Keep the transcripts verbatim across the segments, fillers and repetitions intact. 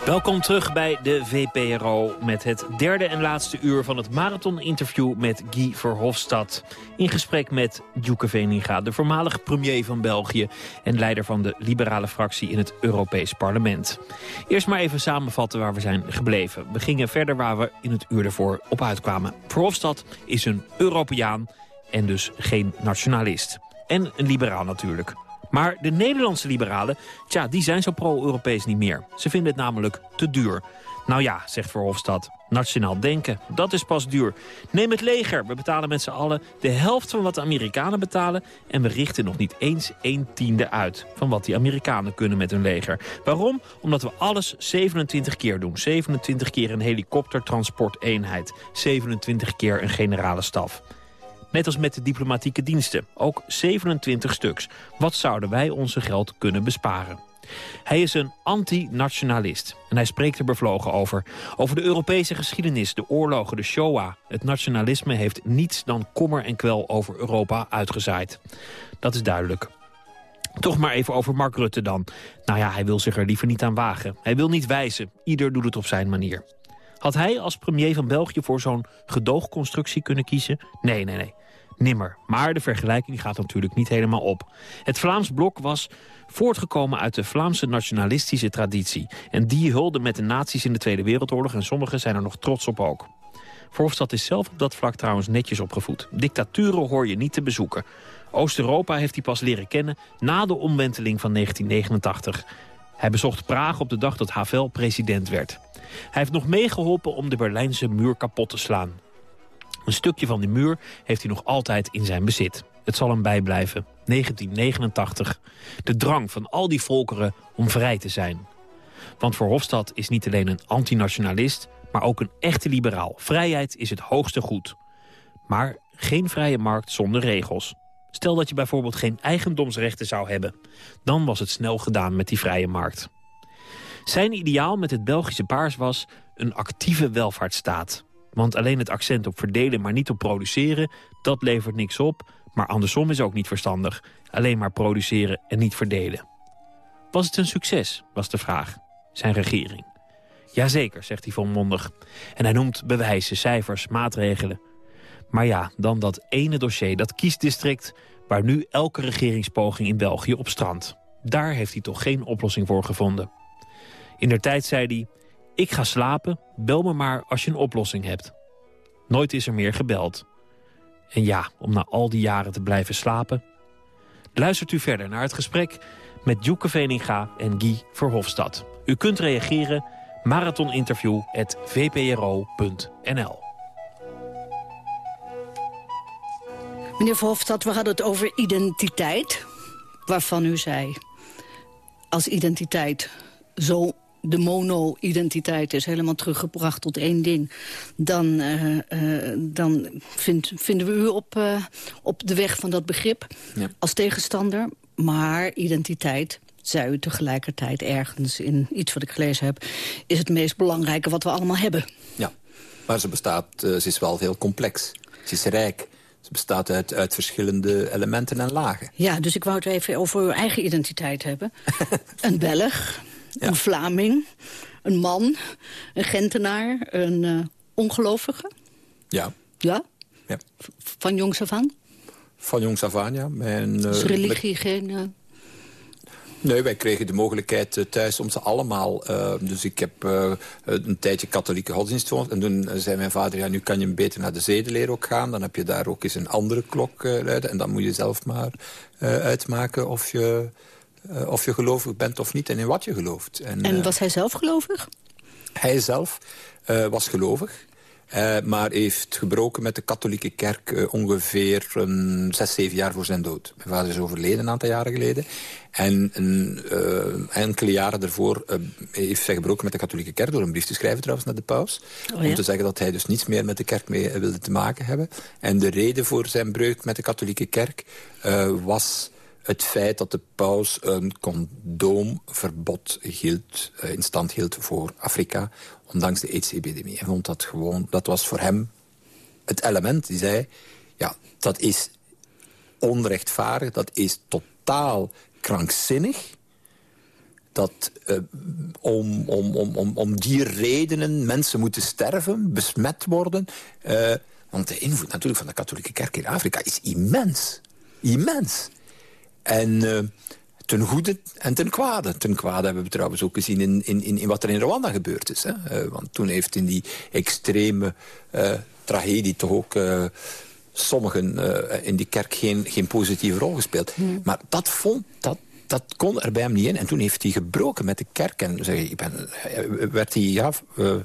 Welkom terug bij de V P R O met het derde en laatste uur van het marathon-interview met Guy Verhofstadt. In gesprek met Djoeke Veninga, de voormalige premier van België en leider van de liberale fractie in het Europees Parlement. Eerst maar even samenvatten waar we zijn gebleven. We gingen verder waar we in het uur ervoor op uitkwamen. Verhofstadt is een Europeaan en dus geen nationalist. En een liberaal natuurlijk. Maar de Nederlandse liberalen, tja, die zijn zo pro-Europees niet meer. Ze vinden het namelijk te duur. Nou ja, zegt Verhofstadt, nationaal denken, dat is pas duur. Neem het leger, we betalen met z'n allen de helft van wat de Amerikanen betalen en we richten nog niet eens een tiende uit van wat die Amerikanen kunnen met hun leger. Waarom? Omdat we alles zevenentwintig keer doen. zevenentwintig keer een helikoptertransporteenheid. zevenentwintig keer een generale staf. Net als met de diplomatieke diensten. Ook zevenentwintig stuks. Wat zouden wij onze geld kunnen besparen? Hij is een anti-nationalist. En hij spreekt er bevlogen over. Over de Europese geschiedenis, de oorlogen, de Shoah. Het nationalisme heeft niets dan kommer en kwel over Europa uitgezaaid. Dat is duidelijk. Toch maar even over Mark Rutte dan. Nou ja, hij wil zich er liever niet aan wagen. Hij wil niet wijzen. Ieder doet het op zijn manier. Had hij als premier van België voor zo'n gedoogconstructie kunnen kiezen? Nee, nee, nee. Nimmer. Maar de vergelijking gaat natuurlijk niet helemaal op. Het Vlaams blok was voortgekomen uit de Vlaamse nationalistische traditie. En die hulde met de nazi's in de Tweede Wereldoorlog. En sommigen zijn er nog trots op ook. Verhofstadt is zelf op dat vlak trouwens netjes opgevoed. Dictaturen hoor je niet te bezoeken. Oost-Europa heeft hij pas leren kennen na de omwenteling van negentien negenentachtig. Hij bezocht Praag op de dag dat Havel president werd. Hij heeft nog meegeholpen om de Berlijnse muur kapot te slaan. Een stukje van die muur heeft hij nog altijd in zijn bezit. Het zal hem bijblijven. negentien negenentachtig. De drang van al die volkeren om vrij te zijn. Want Verhofstadt is niet alleen een antinationalist, maar ook een echte liberaal. Vrijheid is het hoogste goed. Maar geen vrije markt zonder regels. Stel dat je bijvoorbeeld geen eigendomsrechten zou hebben. Dan was het snel gedaan met die vrije markt. Zijn ideaal met het Belgische paars was een actieve welvaartsstaat. Want alleen het accent op verdelen, maar niet op produceren, dat levert niks op. Maar andersom is ook niet verstandig. Alleen maar produceren en niet verdelen. Was het een succes, was de vraag. Zijn regering. Jazeker, zegt hij volmondig. En hij noemt bewijzen, cijfers, maatregelen. Maar ja, dan dat ene dossier, dat kiesdistrict, waar nu elke regeringspoging in België op strandt. Daar heeft hij toch geen oplossing voor gevonden. Indertijd zei hij, ik ga slapen, bel me maar als je een oplossing hebt. Nooit is er meer gebeld. En ja, om na al die jaren te blijven slapen. Luistert u verder naar het gesprek met Djoeke Veninga en Guy Verhofstadt. U kunt reageren, marathoninterview at v p r o punt n l. Meneer Verhofstadt, we hadden het over identiteit, waarvan u zei, als identiteit zo de mono-identiteit is, helemaal teruggebracht tot één ding, dan, uh, uh, dan vind, vinden we u op, uh, op de weg van dat begrip ja. als tegenstander. Maar identiteit, zei u tegelijkertijd ergens in iets wat ik gelezen heb, is het meest belangrijke wat we allemaal hebben. Ja, maar ze bestaat, uh, ze is wel heel complex. Ze is rijk. Ze bestaat uit, uit verschillende elementen en lagen. Ja, dus ik wou het even over uw eigen identiteit hebben. Een Belg, ja. Een Vlaming, een man, een Gentenaar, een uh, ongelovige. Ja. Ja? Ja. Van jongs af aan? Van jongs af aan, ja. Mijn, uh, is religie met... geen... Uh... Nee, wij kregen de mogelijkheid uh, thuis om ze allemaal. Uh, dus ik heb uh, een tijdje katholieke godsdienst gewoond. En toen zei mijn vader, ja, nu kan je beter naar de zedeleer ook gaan. Dan heb je daar ook eens een andere klok uh, luiden. En dan moet je zelf maar uh, uitmaken of je, uh, of je gelovig bent of niet en in wat je gelooft. En, en uh, was hij zelf gelovig? Hij zelf uh, was gelovig. Uh, maar heeft gebroken met de katholieke kerk uh, ongeveer um, zes, zeven jaar voor zijn dood. Mijn vader is overleden een aantal jaren geleden. En uh, enkele jaren daarvoor uh, heeft hij gebroken met de katholieke kerk door een brief te schrijven trouwens naar de paus. Oh, ja? Om te zeggen dat hij dus niets meer met de kerk mee uh, wilde te maken hebben. En de reden voor zijn breuk met de katholieke kerk uh, was het feit dat de paus een condoomverbod hield, uh, in stand hield voor Afrika, ondanks de AIDS-epidemie. Hij vond dat gewoon, dat was voor hem het element. Die zei, ja, dat is onrechtvaardig, dat is totaal krankzinnig. dat uh, om, om, om, om, om die redenen mensen moeten sterven, besmet worden. Uh, want de invloed natuurlijk van de katholieke kerk in Afrika is immens. Immens. En uh, ten goede en ten kwade. Ten kwade hebben we trouwens ook gezien in, in, in wat er in Rwanda gebeurd is. Hè? Uh, want toen heeft in die extreme uh, tragedie toch ook... Uh, sommigen uh, in die kerk geen, geen positieve rol gespeeld. Hmm. Maar dat, vond, dat, dat kon er bij hem niet in. En toen heeft hij gebroken met de kerk. En zeg, ik ben, werd hij... Ja, uh,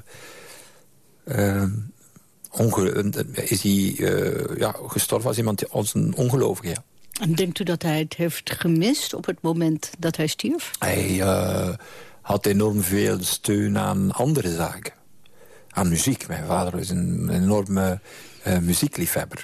uh, onge, is hij uh, ja, gestorven als iemand als een ongelovige, ja. En denkt u dat hij het heeft gemist op het moment dat hij stierf? Hij uh, had enorm veel steun aan andere zaken. Aan muziek. Mijn vader is een enorme uh, muziekliefhebber.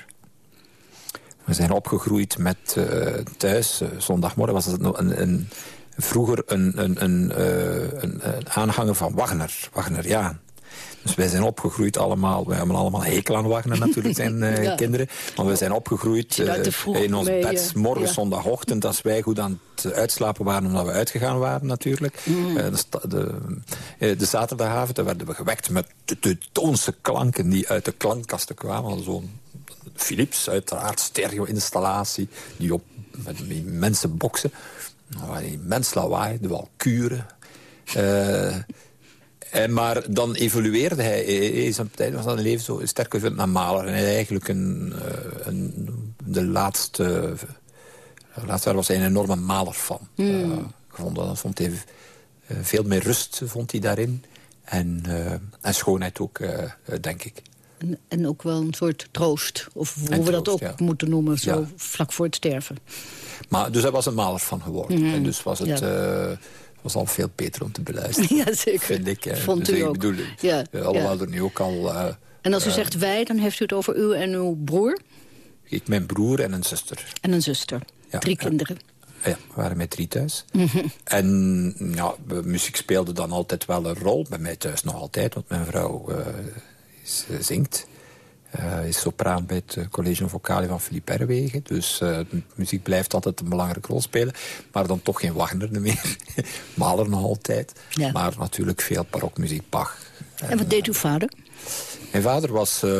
We zijn opgegroeid met uh, thuis. Uh, zondagmorgen was het een, een, vroeger een, een, een, uh, een, een aanhanger van Wagner. Wagneriaan. Dus wij zijn opgegroeid allemaal... Wij hebben allemaal hekel aan Wagner natuurlijk, zijn uh, ja. kinderen. Maar we zijn opgegroeid uh, in ons mee, bed, morgen ja. zondagochtend... als wij goed aan het uitslapen waren omdat we uitgegaan waren natuurlijk. Mm. Uh, de, de, uh, de zaterdagavond daar werden we gewekt met de, de toonse klanken... die uit de klankkasten kwamen. Zo'n Philips, uiteraard, stereo-installatie... die op met immense boksen. Een immens lawaai, de walkuren... Uh, En maar dan evolueerde hij. In zijn tijd was zijn leven zo sterk gevonden naar maler. En hij eigenlijk een, een, de laatste... De laatste jaar was hij een enorme maler van. Mm. Uh, gevonden. Dan vond hij uh, veel meer rust vond hij daarin. En, uh, en schoonheid ook, uh, denk ik. En, en ook wel een soort troost. Of hoe en we troost, dat ook ja. moeten noemen, zo ja. vlak voor het sterven. Maar, dus hij was een maler van geworden. Mm. En dus was het... Ja. Uh, was al veel beter om te beluisteren. Ja, zeker. Vind ik. Vond dus u ik ook. bedoel, ja. uh, allemaal ja. er nu ook al... Uh, en als u uh, zegt wij, dan heeft u het over u en uw broer? Ik, mijn broer en een zuster. En een zuster. Ja, drie ja. kinderen. Ja, we waren met drie thuis. Mm-hmm. En ja, muziek speelde dan altijd wel een rol. Bij mij thuis nog altijd, want mijn vrouw uh, is, uh, zingt. Uh, is sopraan bij het uh, Collegium Vocale van Philippe Herwegen. Dus uh, muziek blijft altijd een belangrijke rol spelen. Maar dan toch geen Wagner meer. Mahler nog altijd. Ja. Maar natuurlijk veel barokmuziek, Bach. En, en wat deed uw vader? Mijn vader was uh,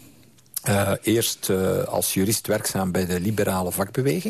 uh, eerst uh, als jurist werkzaam bij de liberale vakbeweging.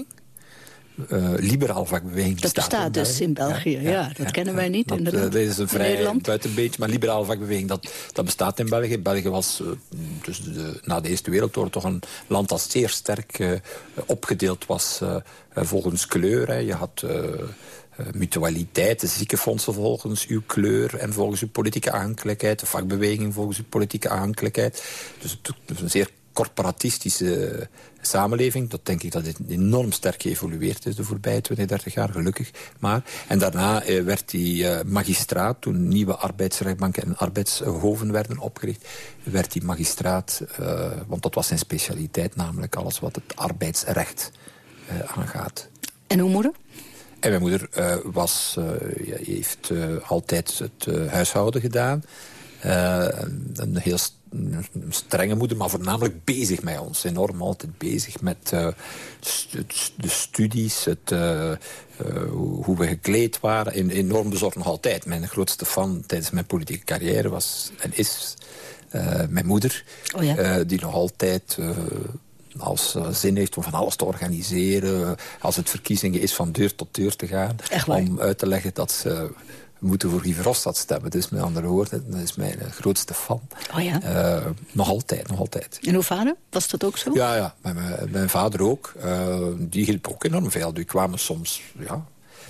Uh, liberale vakbeweging dat bestaat, bestaat in dus in België, ja. ja, ja dat ja, kennen ja, wij niet, dat, inderdaad. Uh, dat is een vrij buitenbeetje, maar liberale vakbeweging, dat, dat bestaat in België. België was uh, dus de, na de Eerste Wereldoorlog toch een land dat zeer sterk uh, opgedeeld was uh, volgens kleur. Hè. Je had... Uh, Uh, mutualiteit, de ziekenfondsen volgens uw kleur en volgens uw politieke aanhankelijkheid, de vakbeweging volgens uw politieke aanhankelijkheid. Dus, dus een zeer corporatistische samenleving. Dat denk ik dat het enorm sterk geëvolueerd is de voorbije twintig, dertig jaar, gelukkig maar. En daarna uh, werd hij uh, magistraat, toen nieuwe arbeidsrechtbanken en arbeidshoven werden opgericht, werd hij magistraat, uh, want dat was zijn specialiteit, namelijk alles wat het arbeidsrecht uh, aangaat. En uw moeder? En mijn moeder uh, was, uh, heeft uh, altijd het uh, huishouden gedaan. Uh, een heel st strenge moeder, maar voornamelijk bezig met ons. Enorm altijd bezig met uh, st de studies, het, uh, uh, hoe we gekleed waren. En enorm bezorgd nog altijd. Mijn grootste fan tijdens mijn politieke carrière was en is uh, mijn moeder. Oh ja? uh, die nog altijd... Uh, als uh, zin heeft om van alles te organiseren. Als het verkiezingen is van deur tot deur te gaan. Om uit te leggen dat ze moeten voor Guy Verhofstadt stemmen. Dus met andere woorden, dat is mijn uh, grootste fan. Oh ja? Uh, nog altijd, nog altijd. En uw vader? Was dat ook zo? Ja, ja. Mijn, mijn vader ook. Uh, die hielp ook enorm veel. Die kwamen soms... Ja,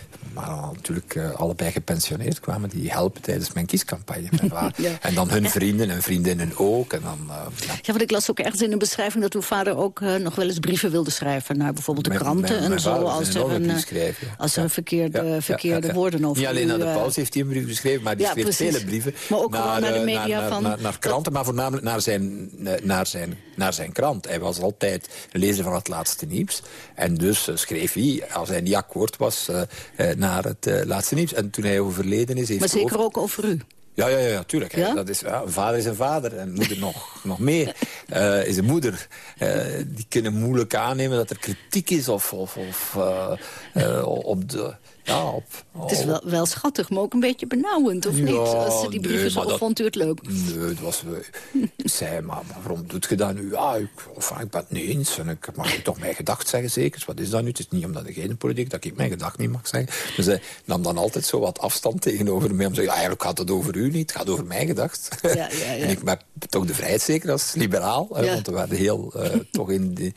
maar natuurlijk uh, allebei gepensioneerd kwamen die helpen tijdens mijn kiescampagne. ja. En dan hun vrienden en vriendinnen ook. En dan, uh, ja. ja, want ik las ook ergens in de beschrijving dat uw vader ook uh, nog wel eens brieven wilde schrijven naar bijvoorbeeld de mijn, kranten mijn, mijn en zo. Als er, een, schrijven, ja. als er ja. verkeerde, ja, verkeerde ja, ja, ja. woorden over... Niet alleen u, aan de uh, paus heeft hij een brief geschreven, maar die ja, schreef precies. vele brieven. Maar ook naar, naar de media naar, van... Naar, naar kranten, dat... maar voornamelijk naar zijn, naar, zijn, naar zijn krant. Hij was altijd een lezer van het laatste nieuws. En dus uh, schreef hij, als hij niet akkoord was, uh, uh, naar het uh, laatste nieuws. En toen hij overleden is... Heeft maar zeker over... ook over u? Ja, ja, ja, tuurlijk. Ja? Dat is, ja, vader is een vader en moeder nog, nog meer. Uh, is een moeder. Uh, die kunnen moeilijk aannemen dat er kritiek is of, of, of uh, uh, op de... Ja, op, oh. Het is wel, wel schattig, maar ook een beetje benauwend, of ja, niet? Als ze die brieven nee, zo, of dat, vond u het leuk? Nee, het was... Ik zei, maar, maar waarom doet je dat nu? Ja, ik, of, ik ben het niet eens. En ik mag toch mijn gedacht zeggen, zeker. Wat is dat nu? Het is niet omdat ik geen politiek dat ik mijn gedacht niet mag zeggen. Dus hij nam dan altijd zo wat afstand tegenover mij. Om te zeggen, ja, eigenlijk gaat het over u niet. Het gaat over mijn gedacht. Ja, ja, ja. En ik heb toch de vrijheid zeker als liberaal. Ja. Want we werden heel uh, toch in die...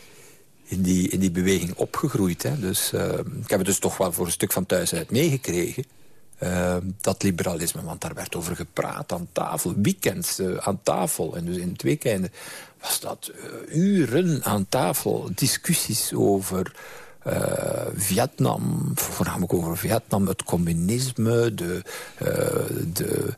In die, in die beweging opgegroeid. Hè. Dus, uh, ik heb het dus toch wel voor een stuk van thuis uit meegekregen. Uh, dat liberalisme, want daar werd over gepraat aan tafel. Weekends uh, aan tafel. En dus in het weekende was dat uh, uren aan tafel. Discussies over uh, Vietnam, voornamelijk over Vietnam, het communisme, de... Uh, de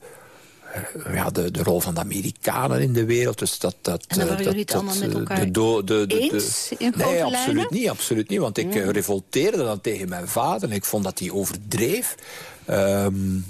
Ja, de, de rol van de Amerikanen in de wereld. Dus dat, dat, en dan waren dat, jullie het dat, allemaal met elkaar de, de, de, de, eens in grote nee, lijnen? absoluut niet, absoluut niet. Want ik ja. uh, revolteerde dan tegen mijn vader. En ik vond dat hij overdreef. Um,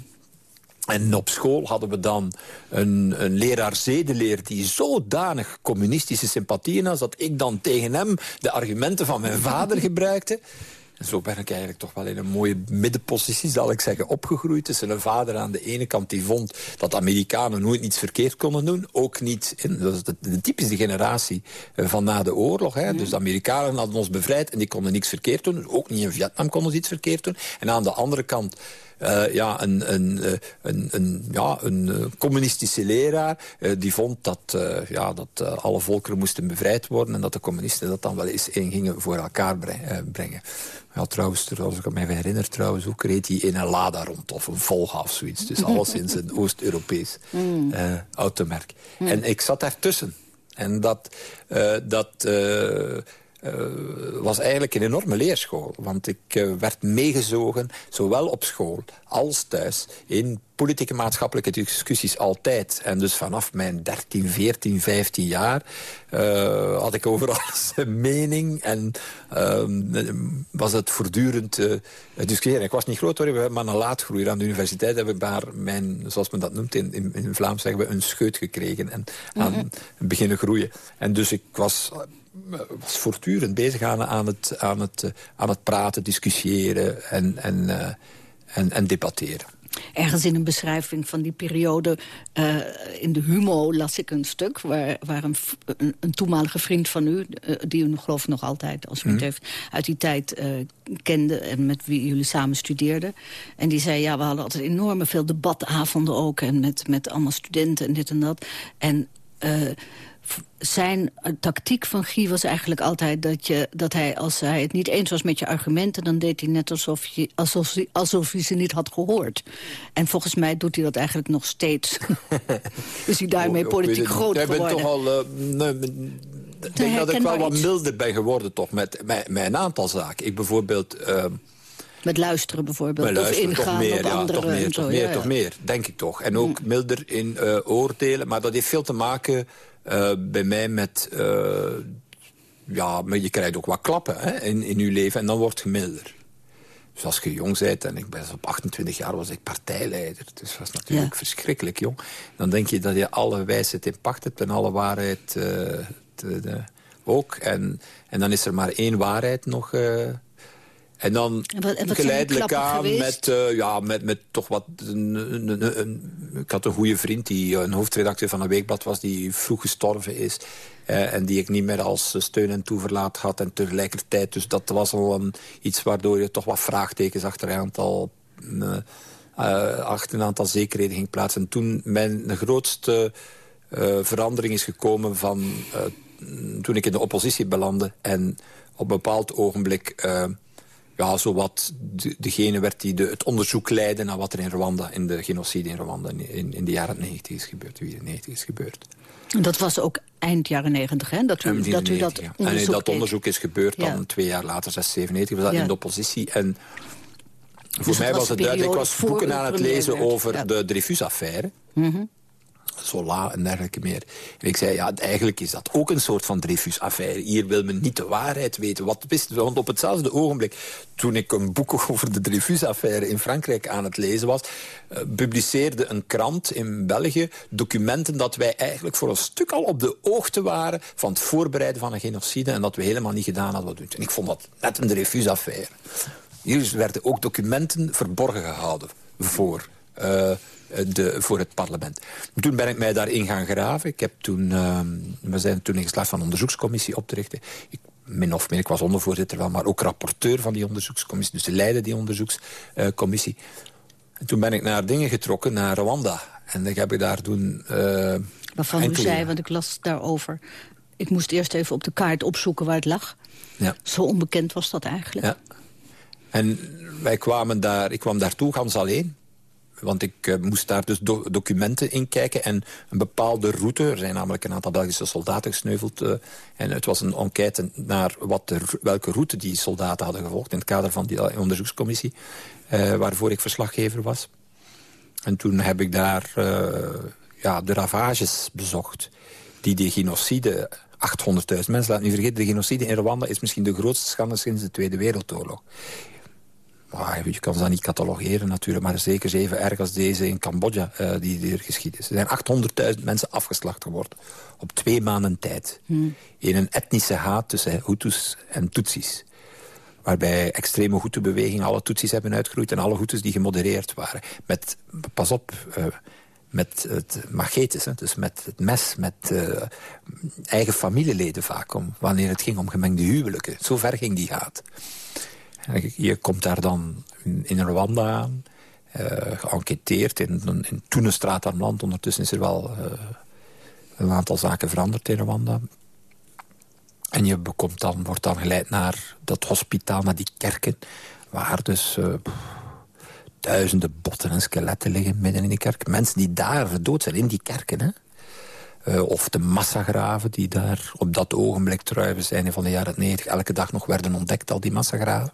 en op school hadden we dan een, een leraar zedeleer die zodanig communistische sympathieën had, dat ik dan tegen hem de argumenten van mijn vader gebruikte. En zo ben ik eigenlijk toch wel in een mooie middenpositie, zal ik zeggen, opgegroeid. Tussen een vader aan de ene kant die vond dat Amerikanen nooit iets verkeerd konden doen. Ook niet, in, dat is de, de typische generatie van na de oorlog. Hè. Dus de Amerikanen hadden ons bevrijd en die konden niks verkeerd doen. Ook niet in Vietnam konden ze iets verkeerd doen. En aan de andere kant... Uh, ja, een, een, een, een, ja, een communistische leraar uh, die vond dat, uh, ja, dat uh, alle volkeren moesten bevrijd worden en dat de communisten dat dan wel eens in gingen voor elkaar breng, uh, brengen. Ja, trouwens, als ik me herinner, trouwens ook reed hij in een Lada rond of een Volga of zoiets. Dus alleszins een Oost-Europees uh, automerk. En ik zat daartussen. En dat... Uh, dat uh, Uh, was eigenlijk een enorme leerschool. Want ik uh, werd meegezogen, zowel op school als thuis, in politieke maatschappelijke discussies altijd. En dus vanaf mijn dertien, veertien, vijftien jaar uh, had ik over alles een mening. En uh, was het voortdurend uh, discussiëren. Ik was niet groot hoor, maar een laatgroeier aan de universiteit heb ik daar mijn, zoals men dat noemt in, in, in Vlaams zeggen we, een scheut gekregen. En aan mm-hmm. beginnen groeien. En dus ik was... was voortdurend bezig aan, aan, het, aan, het, aan het praten, discussiëren en, en, uh, en, en debatteren. Ergens in een beschrijving van die periode uh, in de Humo las ik een stuk... waar, waar een, een, een toenmalige vriend van u, uh, die u nog, geloof ik nog altijd als u het heeft... uit die tijd uh, kende en met wie jullie samen studeerden. En die zei, ja, we hadden altijd enorme veel debatavonden ook... en met, met allemaal studenten en dit en dat. En... Uh, zijn tactiek van Guy was eigenlijk altijd dat, je, dat hij, als hij het niet eens was met je argumenten... dan deed hij net alsof, je, alsof, hij, alsof hij ze niet had gehoord. En volgens mij doet hij dat eigenlijk nog steeds. Is hij daarmee politiek groot geworden? Ik ben toch al... Uh, nee, ik denk dat ik wel wat milder ben geworden toch met, met, met een aantal zaken. Ik bijvoorbeeld... Uh, Met luisteren bijvoorbeeld, met luisteren, of ingaan meer, op ja, anderen. Toch meer, en zo, toch, meer, ja, ja. toch meer, denk ik toch. En ook mm. milder in uh, oordelen. Maar dat heeft veel te maken uh, bij mij met... Uh, ja, maar je krijgt ook wat klappen hè, in, in je leven en dan wordt je milder. Dus als je jong bent, en ik ben op achtentwintig jaar was ik partijleider. Dus dat was natuurlijk ja. verschrikkelijk jong. Dan denk je dat je alle wijsheid in pacht hebt en alle waarheid uh, te, de, ook. En, en dan is er maar één waarheid nog... Uh, En dan en wat, en wat geleidelijk aan met, uh, ja, met, met toch wat... Een, een, een, ik had een goede vriend die een hoofdredacteur van een weekblad was... die vroeg gestorven is. Uh, en die ik niet meer als steun en toeverlaat had. En tegelijkertijd, dus dat was al een, iets waardoor je toch wat vraagtekens achter een aantal... Uh, uh, achter een aantal zekerheden ging plaatsen. En toen mijn de grootste uh, verandering is gekomen van... Uh, toen ik in de oppositie belandde. En op een bepaald ogenblik... Uh, ja, zowat de, degene werd die de, het onderzoek leidde naar wat er in Rwanda, in de genocide in Rwanda in, in de jaren negentig is gebeurd, negentig is gebeurd. Dat was ook eind jaren negentig, hè? Dat u, dat, u dat ja. onderzoek En dat onderzoek is gebeurd dan ja. twee jaar later, zes zevenennegentig, was dat ja. in de oppositie. En voor dus mij was het duidelijk, ik was boeken aan het lezen werd. over ja. de Dreyfus-affaire. Mm-hmm. Zola en dergelijke meer. En ik zei, ja, eigenlijk is dat ook een soort van Dreyfus-affaire. Hier wil men niet de waarheid weten. Wat wist, want op hetzelfde ogenblik, toen ik een boek over de Dreyfus-affaire in Frankrijk aan het lezen was, uh, publiceerde een krant in België documenten dat wij eigenlijk voor een stuk al op de hoogte waren van het voorbereiden van een genocide en dat we helemaal niet gedaan hadden wat doen. En ik vond dat net een Dreyfus-affaire. Hier werden ook documenten verborgen gehouden voor, uh, de, voor het parlement. Toen ben ik mij daarin gaan graven. Ik heb toen, uh, we zijn toen in geslaagd van een onderzoekscommissie op te richten. Ik, min of meer, ik was ondervoorzitter wel, maar ook rapporteur van die onderzoekscommissie. Dus ze leidde die onderzoekscommissie. En toen ben ik naar dingen getrokken, naar Rwanda. En dan heb ik daar toen... Uh, Waarvan u zei, want ik las daarover... Ik moest eerst even op de kaart opzoeken waar het lag. Ja. Zo onbekend was dat eigenlijk. Ja. En wij kwamen daar, ik kwam daartoe gans alleen. Want ik uh, moest daar dus do documenten in kijken en een bepaalde route. Er zijn namelijk een aantal Belgische soldaten gesneuveld. Uh, en het was een enquête naar wat de, welke route die soldaten hadden gevolgd... in het kader van die onderzoekscommissie, uh, waarvoor ik verslaggever was. En toen heb ik daar uh, ja, de ravages bezocht die de genocide... achthonderdduizend mensen, laat niet vergeten, de genocide in Rwanda is misschien de grootste schande sinds de Tweede Wereldoorlog. Oh, je kan ze dat niet catalogeren natuurlijk, maar zeker even erg als deze in Cambodja uh, die, die er geschied is. Er zijn achthonderdduizend mensen afgeslacht geworden op twee maanden tijd. Hmm. In een etnische haat tussen Hutus en Tutsis. Waarbij extreme Hutu-bewegingen alle Tutsis hebben uitgeroeid en alle Hutus die gemodereerd waren. Met, pas op... Uh, met het machetes, hè, dus met het mes, met uh, eigen familieleden vaak, om, wanneer het ging om gemengde huwelijken. Zo ver ging die haat. En je komt daar dan in, in Rwanda aan, uh, geënquêteerd in, in, in toen een straatarm land. Ondertussen is er wel uh, een aantal zaken veranderd in Rwanda. En je bekomt dan, wordt dan geleid naar dat hospitaal, naar die kerken, waar dus... Uh, duizenden botten en skeletten liggen midden in die kerk. Mensen die daar dood zijn, in die kerken. Hè? Uh, of de massagraven die daar op dat ogenblik trouwens zijn van de jaren negentig... elke dag nog werden ontdekt, al die massagraven.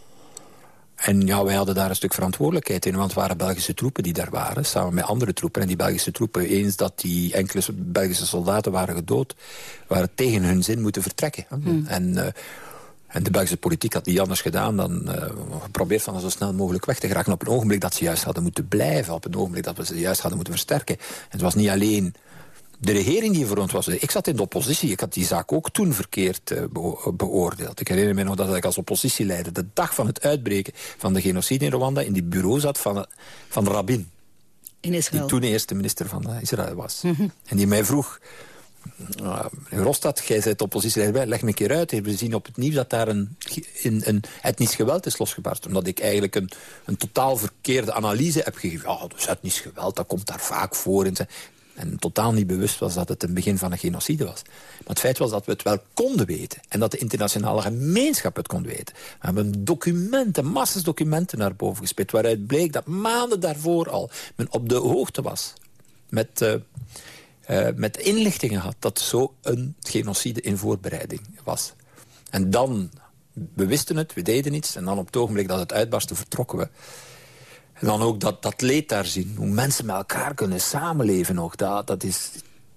En ja, wij hadden daar een stuk verantwoordelijkheid in... want het waren Belgische troepen die daar waren, samen met andere troepen. En die Belgische troepen, eens dat die enkele Belgische soldaten waren gedood... waren tegen hun zin moeten vertrekken. Hmm. En... Uh, En de Belgische politiek had niet anders gedaan dan uh, geprobeerd van zo snel mogelijk weg te geraken. Op een ogenblik dat ze juist hadden moeten blijven. Op een ogenblik dat we ze juist hadden moeten versterken. En het was niet alleen de regering die voor ons was. Ik zat in de oppositie. Ik had die zaak ook toen verkeerd uh, be beoordeeld. Ik herinner me nog dat ik als oppositieleider de dag van het uitbreken van de genocide in Rwanda in die bureau zat van, van Rabin. In Israël. Die toen de eerste minister van uh, Israël was. Mm-hmm. En die mij vroeg... Uh, meneer Rostad, jij bent oppositieleider, leg me een keer uit. We zien op het nieuws dat daar een, een, een etnisch geweld is losgebarst. Omdat ik eigenlijk een, een totaal verkeerde analyse heb gegeven. Ja, dus etnisch geweld, dat komt daar vaak voor. En, en totaal niet bewust was dat het een begin van een genocide was. Maar het feit was dat we het wel konden weten. En dat de internationale gemeenschap het kon weten. We hebben documenten, massas documenten naar boven gespeeld. Waaruit bleek dat maanden daarvoor al men op de hoogte was. Met... Uh, Uh, met inlichtingen had dat zo een genocide in voorbereiding was. En dan, we wisten het, we deden iets... en dan op het ogenblik dat het uitbarstte, vertrokken we. En dan ook dat, dat leed daar zien. Hoe mensen met elkaar kunnen samenleven nog. Dat, dat is...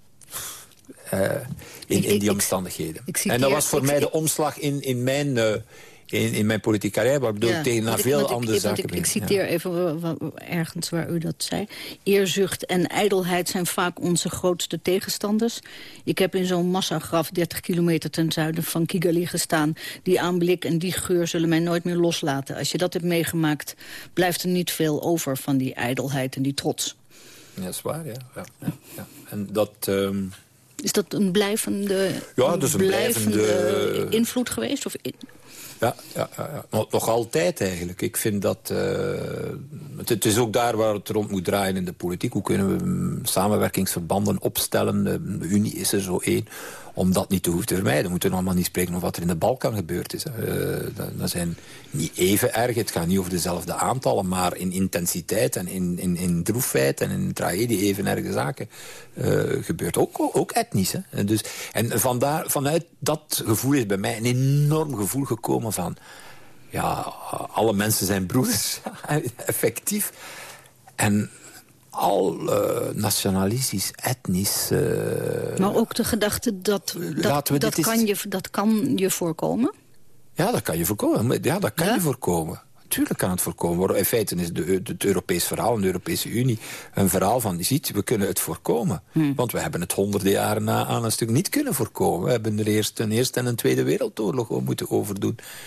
Uh, in, in die ik, omstandigheden. Ik, ik en dat was voor ik, mij de omslag in, in mijn... Uh, In, in mijn politieke carrière, maar ik bedoel ja, tegen naar veel ik, andere ik, zaken. Ik, ik citeer ja. even ergens waar u dat zei. Eerzucht en ijdelheid zijn vaak onze grootste tegenstanders. Ik heb in zo'n massagraf dertig kilometer ten zuiden van Kigali gestaan. Die aanblik en die geur zullen mij nooit meer loslaten. Als je dat hebt meegemaakt, blijft er niet veel over van die ijdelheid en die trots. Ja, dat is waar, ja. ja, ja, ja. En dat... Um... Is dat een blijvende, ja, dus een blijvende... blijvende invloed geweest? Of in... Ja, ja, ja, ja. Nog altijd eigenlijk. Ik vind dat... Uh, het, het is ook daar waar het rond moet draaien in de politiek. Hoe kunnen we samenwerkingsverbanden opstellen? De Unie is er zo één. Om dat niet te hoeven te vermijden. We moeten allemaal niet spreken over wat er in de Balkan gebeurd is. Uh, dat, dat zijn niet even erg. Het gaat niet over dezelfde aantallen. Maar in intensiteit en in, in, in droefheid en in tragedie even erge zaken uh, gebeurt. Ook, ook etnisch. Hè. Dus, en vandaar, vanuit dat gevoel is bij mij een enorm gevoel gekomen van... ja, alle mensen zijn broeders. Effectief. En... al uh, nationalistisch, etnisch... Uh, maar ook de gedachte dat dat, dat, kan je, dat kan je voorkomen? Ja, dat kan je voorkomen. Ja, dat kan ja? je voorkomen. Tuurlijk kan het voorkomen. In feite is de, het Europees verhaal en de Europese Unie een verhaal van... je ziet, we kunnen het voorkomen. Hmm. Want we hebben het honderden jaren na aan een stuk niet kunnen voorkomen. We hebben er eerst een Eerste en een Tweede Wereldoorlog moeten overdoen.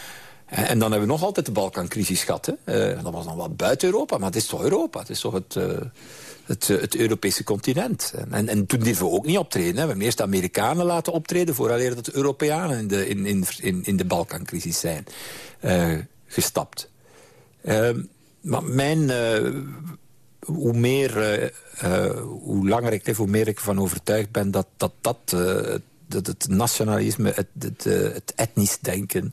En, en dan hebben we nog altijd de Balkancrisis gehad. Hè. Uh, dat was dan wat buiten Europa, maar het is toch Europa. Het is toch het, uh, het, uh, het Europese continent. En, en toen durven we ook niet optreden. Hè. We hebben eerst de Amerikanen laten optreden... vooraleer dat de Europeanen in de, in, in, in, in de Balkancrisis zijn uh, gestapt. Uh, maar mijn... Uh, hoe meer... Uh, uh, hoe langer ik leef, hoe meer ik ervan overtuigd ben... dat dat, dat, uh, dat het nationalisme, het, het, uh, het etnisch denken...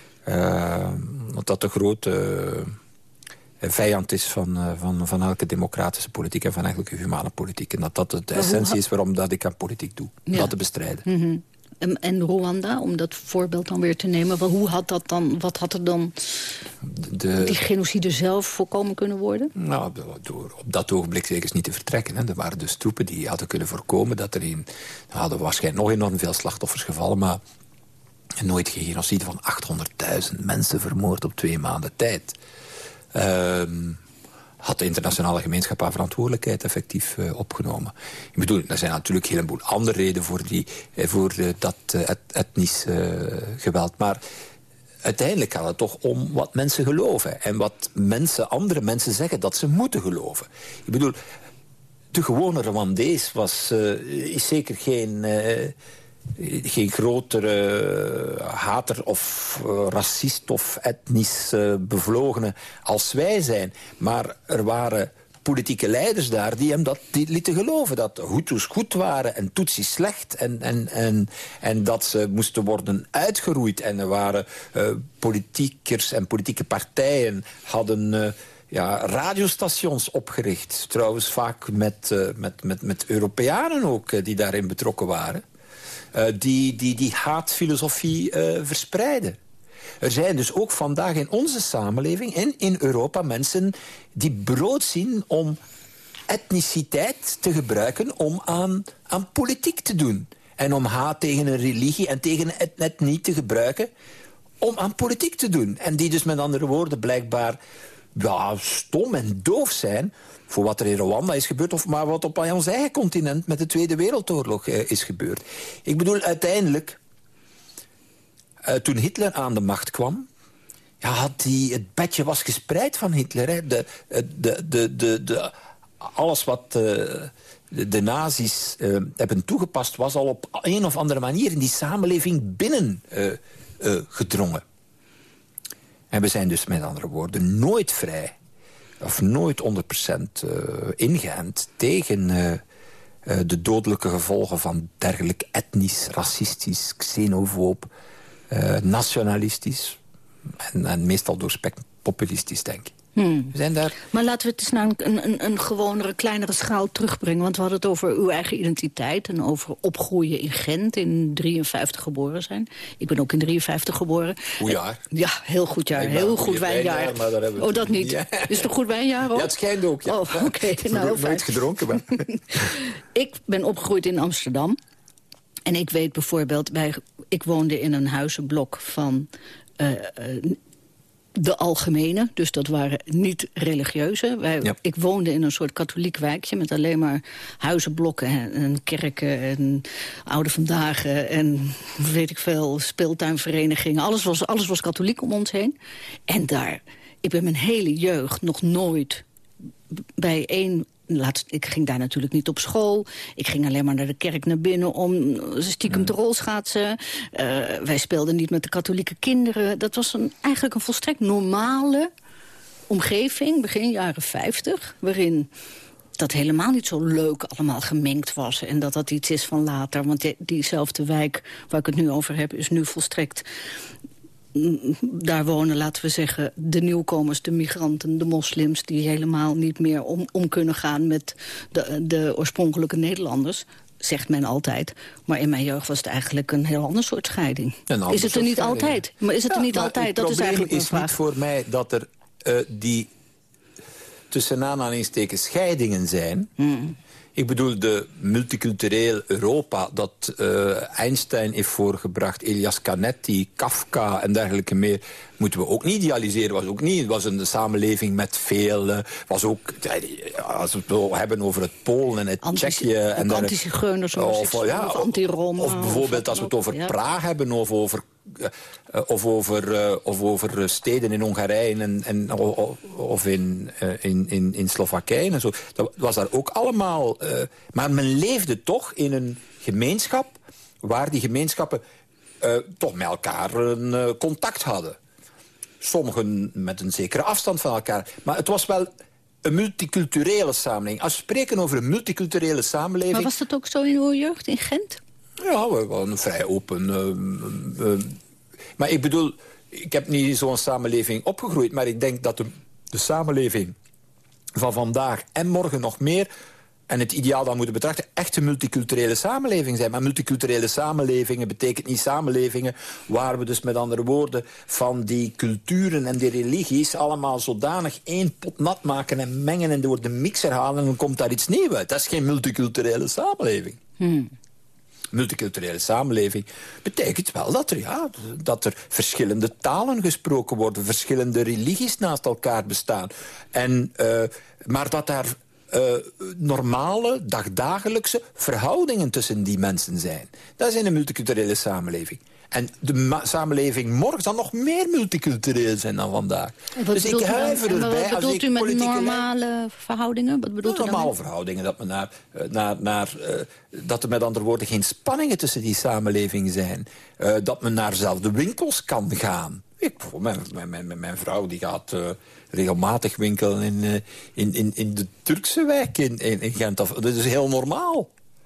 Uh, dat dat de grote uh, vijand is van, uh, van, van elke democratische politiek... en van elke humane politiek. En dat dat de essentie is waarom dat ik aan politiek doe. Om ja. dat te bestrijden. Mm-hmm. En, en Rwanda, om dat voorbeeld dan weer te nemen... hoe had dat dan, wat had er dan de, die genocide zelf voorkomen kunnen worden? Nou, door op dat ogenblik zeker niet te vertrekken. Hè. Er waren dus troepen die hadden kunnen voorkomen... dat er in, er hadden waarschijnlijk nog enorm veel slachtoffers gevallen... maar nooit geen genocide van achthonderdduizend mensen vermoord op twee maanden tijd. Uh, had de internationale gemeenschap haar verantwoordelijkheid effectief uh, opgenomen. Ik bedoel, er zijn natuurlijk een heleboel andere redenen voor, die, voor uh, dat uh, et etnisch uh, geweld. Maar uiteindelijk gaat het toch om wat mensen geloven. En wat mensen, andere mensen zeggen dat ze moeten geloven. Ik bedoel, de gewone Rwandees was, uh, is zeker geen... Uh, geen grotere uh, hater of uh, racist of etnisch uh, bevlogene als wij zijn. Maar er waren politieke leiders daar die hem dat die lieten geloven. Dat Hutus goed waren en Tutsis slecht. En, en, en, en dat ze moesten worden uitgeroeid. En er waren uh, politiekers en politieke partijen hadden... Uh, Ja, radiostations opgericht. Trouwens vaak met, uh, met, met, met Europeanen ook uh, die daarin betrokken waren. Uh, die, die die haatfilosofie uh, verspreiden. Er zijn dus ook vandaag in onze samenleving en in Europa mensen die brood zien om etniciteit te gebruiken om aan, aan politiek te doen. En om haat tegen een religie en tegen een etnie te gebruiken om aan politiek te doen. En die dus met andere woorden blijkbaar ja, stom en doof zijn voor wat er in Rwanda is gebeurd, of maar wat op ons eigen continent met de Tweede Wereldoorlog uh, is gebeurd. Ik bedoel, uiteindelijk, uh, toen Hitler aan de macht kwam, ja, had die, het bedje was gespreid van Hitler. Hè. De, de, de, de, de, alles wat uh, de, de nazi's uh, hebben toegepast, was al op een of andere manier in die samenleving binnen uh, uh, gedrongen. En we zijn dus met andere woorden nooit vrij... of nooit honderd procent uh, ingeënt tegen uh, uh, de dodelijke gevolgen van dergelijk etnisch, racistisch, xenofoob, uh, nationalistisch en, en meestal doorspekt populistisch denken. Hmm. We zijn daar... Maar laten we het eens naar een, een, een gewonere, kleinere schaal terugbrengen. Want we hadden het over uw eigen identiteit en over opgroeien in Gent, in drieënvijftig geboren zijn. Ik ben ook in drieënvijftig geboren. Goed jaar. Ja, heel goed jaar. Heel goed wijnjaar. wijnjaar oh, dat niet. Ja. Is het een goed wijnjaar ook? Ja, het schijnt ook. Ja. Oh, oké. Okay. Ik heb nou, nooit fijn. gedronken. Maar. Ik ben opgegroeid in Amsterdam. En ik weet bijvoorbeeld, bij, ik woonde in een huizenblok van... Uh, uh, de algemene, dus dat waren niet religieuze. Wij, ja. Ik woonde in een soort katholiek wijkje met alleen maar huizenblokken en, en kerken en oude vandaag en weet ik veel, speeltuinverenigingen. Alles was, alles was katholiek om ons heen. En daar, ik ben mijn hele jeugd nog nooit bij één... Laat, ik ging daar natuurlijk niet op school. Ik ging alleen maar naar de kerk naar binnen om stiekem te rolschaatsen. Uh, wij speelden niet met de katholieke kinderen. Dat was een, eigenlijk een volstrekt normale omgeving, begin jaren vijftig... waarin dat helemaal niet zo leuk allemaal gemengd was. En dat dat iets is van later. Want die, diezelfde wijk waar ik het nu over heb is nu volstrekt... Daar wonen, laten we zeggen, de nieuwkomers, de migranten, de moslims... die helemaal niet meer om, om kunnen gaan met de, de oorspronkelijke Nederlanders. Zegt men altijd. Maar in mijn jeugd was het eigenlijk een heel ander soort scheiding. Is het er niet scheiding. altijd? Maar is het ja, er niet altijd? Dat is eigenlijk is niet voor mij dat er uh, die tussen aanhalingstekens scheidingen zijn... Hmm. Ik bedoel, de multicultureel Europa dat uh, Einstein heeft voorgebracht... Elias Canetti, Kafka en dergelijke meer... moeten we ook niet idealiseren. Was ook niet. Het was een samenleving met veel... Uh, was ook, als we het hebben over het Polen en het Tsjechië... en anti-zigeuners of, of, ja, of anti-Roma. Of bijvoorbeeld of, als we het over ja. Praag hebben... of over uh, of, over, uh, of over steden in Hongarije en, en, of, of in, uh, in, in, in Slowakije en zo. Dat was daar ook allemaal. Uh, maar men leefde toch in een gemeenschap waar die gemeenschappen uh, toch met elkaar een uh, contact hadden. Sommigen met een zekere afstand van elkaar. Maar het was wel een multiculturele samenleving. Als we spreken over een multiculturele samenleving... Maar was dat ook zo in uw jeugd, in Gent? Ja, we waren vrij open. Uh, uh, maar ik bedoel, ik heb niet zo'n samenleving opgegroeid... maar ik denk dat de, de samenleving van vandaag en morgen nog meer... en het ideaal dan moeten betrachten, echt een multiculturele samenleving zijn. Maar multiculturele samenlevingen betekent niet samenlevingen... waar we dus met andere woorden van die culturen en die religies... allemaal zodanig één pot nat maken en mengen en door de mixer halen... en dan komt daar iets nieuws uit. Dat is geen multiculturele samenleving. Hmm. Multiculturele samenleving betekent wel dat er, ja, dat er verschillende talen gesproken worden... verschillende religies naast elkaar bestaan. En, uh, maar dat daar... Uh, normale, dagdagelijkse verhoudingen tussen die mensen zijn. Dat is in een multiculturele samenleving. En de ma- samenleving morgen zal nog meer multicultureel zijn dan vandaag. Dus ik huiver dan, erbij. Wat bedoelt u met normale leid... verhoudingen? Wat bedoelt nou, u normale verhoudingen. Dat, men naar, naar, naar, uh, dat er met andere woorden geen spanningen tussen die samenleving zijn. Uh, dat men naar dezelfde winkels kan gaan. Ik, mijn, mijn, mijn, mijn vrouw die gaat uh, regelmatig winkelen in, uh, in, in, in de Turkse wijk in, in, in Gent. Dat is heel normaal.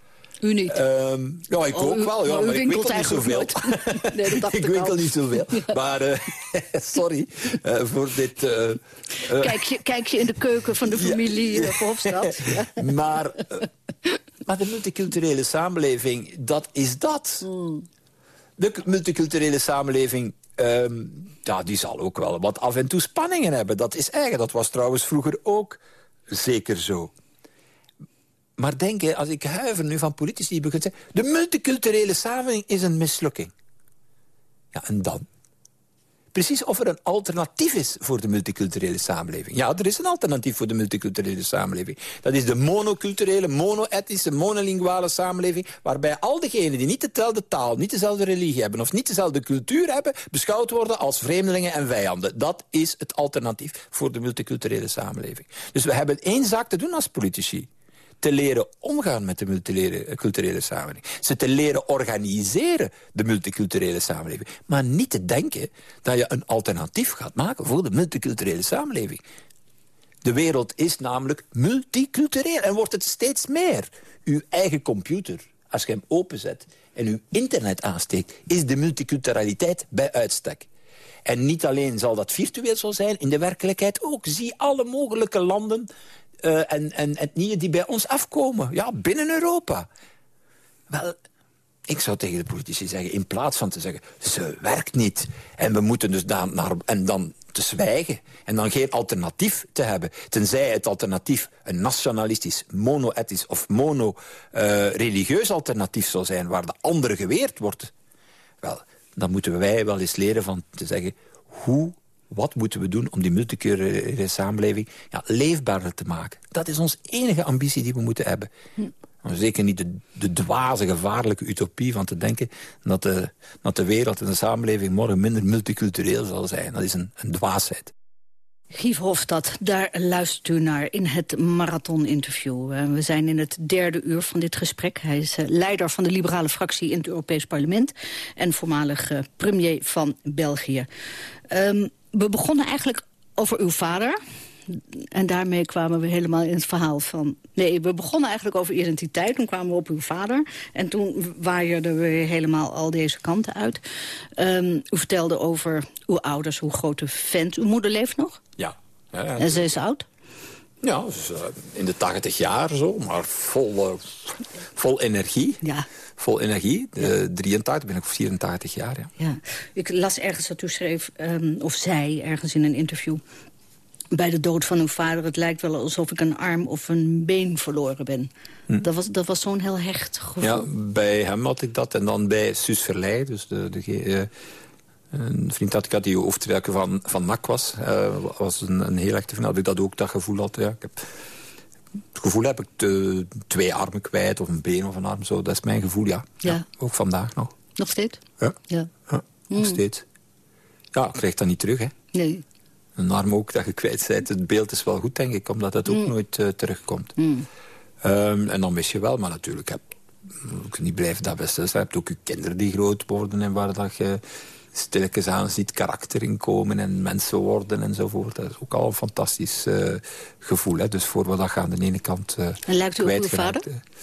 U niet? Um, ja, ik oh, ook u, wel. Ja, maar maar ik winkel niet zoveel. Nee, dat dacht ik ik winkel al. niet zoveel. Ja. Maar, uh, sorry uh, voor dit... Uh, uh, kijk, je, kijk je in de keuken van de familie ja. Verhofstadt. Ja. maar, uh, maar de multiculturele samenleving, dat is dat. Hmm. De multiculturele samenleving... Um, ja, die zal ook wel wat af en toe spanningen hebben. Dat is eigen. Dat was trouwens vroeger ook zeker zo. Maar denk je, als ik huiver nu van politici die beginnen te zeggen... de multiculturele samenleving is een mislukking. Ja, en dan? Precies of er een alternatief is voor de multiculturele samenleving. Ja, er is een alternatief voor de multiculturele samenleving. Dat is de monoculturele, mono-etnische, monolinguale samenleving... waarbij al diegenen die niet dezelfde taal, niet dezelfde religie hebben... of niet dezelfde cultuur hebben, beschouwd worden als vreemdelingen en vijanden. Dat is het alternatief voor de multiculturele samenleving. Dus we hebben één zaak te doen als politici. Te leren omgaan met de multiculturele samenleving. Ze te leren organiseren, de multiculturele samenleving. Maar niet te denken dat je een alternatief gaat maken voor de multiculturele samenleving. De wereld is namelijk multicultureel en wordt het steeds meer. Uw eigen computer, als je hem openzet en uw internet aansteekt... is de multiculturaliteit bij uitstek. En niet alleen zal dat virtueel zo zijn, in de werkelijkheid ook. Zie alle mogelijke landen... Uh, en, en etnieën die bij ons afkomen. Ja, binnen Europa. Wel, ik zou tegen de politici zeggen... in plaats van te zeggen, ze werkt niet. En we moeten dus daar naar... en dan te zwijgen. En dan geen alternatief te hebben. Tenzij het alternatief een nationalistisch, mono-etnisch... of mono-religieus uh, alternatief zou zijn... waar de andere geweerd wordt. Wel, dan moeten wij wel eens leren van te zeggen... hoe... Wat moeten we doen om die multiculturele samenleving ja, leefbaarder te maken? Dat is onze enige ambitie die we moeten hebben. Hm. Zeker niet de, de dwaze, gevaarlijke utopie van te denken... Dat de, dat de wereld en de samenleving morgen minder multicultureel zal zijn. Dat is een, een dwaasheid. Guy Verhofstadt, daar luistert u naar in het marathoninterview. We zijn in het derde uur van dit gesprek. Hij is leider van de liberale fractie in het Europees Parlement... en voormalig premier van België. Um, we begonnen eigenlijk over uw vader... En daarmee kwamen we helemaal in het verhaal van... Nee, we begonnen eigenlijk over identiteit. Toen kwamen we op uw vader. En toen waaierden we helemaal al deze kanten uit. Um, u vertelde over uw ouders, hoe grote vent. Uw moeder leeft nog? Ja. ja, ja. En ze is oud? Ja, dus, uh, in de tachtig jaar zo, maar vol, uh, vol energie. Ja. Vol energie. Uh, drieëntachtig, ben ik vierentachtig jaar. Ja. Ja. Ik las ergens dat u schreef, um, of zei ergens in een interview... bij de dood van uw vader, het lijkt wel alsof ik een arm of een been verloren ben. Hm. Dat was, dat was zo'n heel hecht gevoel. Ja, bij hem had ik dat. En dan bij Suus Verleij, dus de, de, uh, een vriend dat ik had die hoofdwerker van, van N A C was. Uh, was een, een heel echte vriend. Dat ik dat ook dat gevoel had. Ja. Ik heb, het gevoel heb ik te, twee armen kwijt, of een been of een arm. Zo. Dat is mijn gevoel, ja. ja. ja ook vandaag nog. Nog steeds? Ja. ja. ja. nog mm. steeds. Ja, ik krijg dat niet terug, hè. Nee. Een arm ook dat je kwijt bent. Het beeld is wel goed, denk ik, omdat dat ook mm. nooit uh, terugkomt. Mm. Um, en dan mis je wel, maar natuurlijk heb ik niet blijven dat best. Dus je hebt ook je kinderen die groot worden en waar dat je stilletjes aan ziet karakter in komen en mensen worden enzovoort. Dat is ook al een fantastisch uh, gevoel. Hè? Dus voor wat dat je aan de ene kant uh, en lijkt u op uw vader?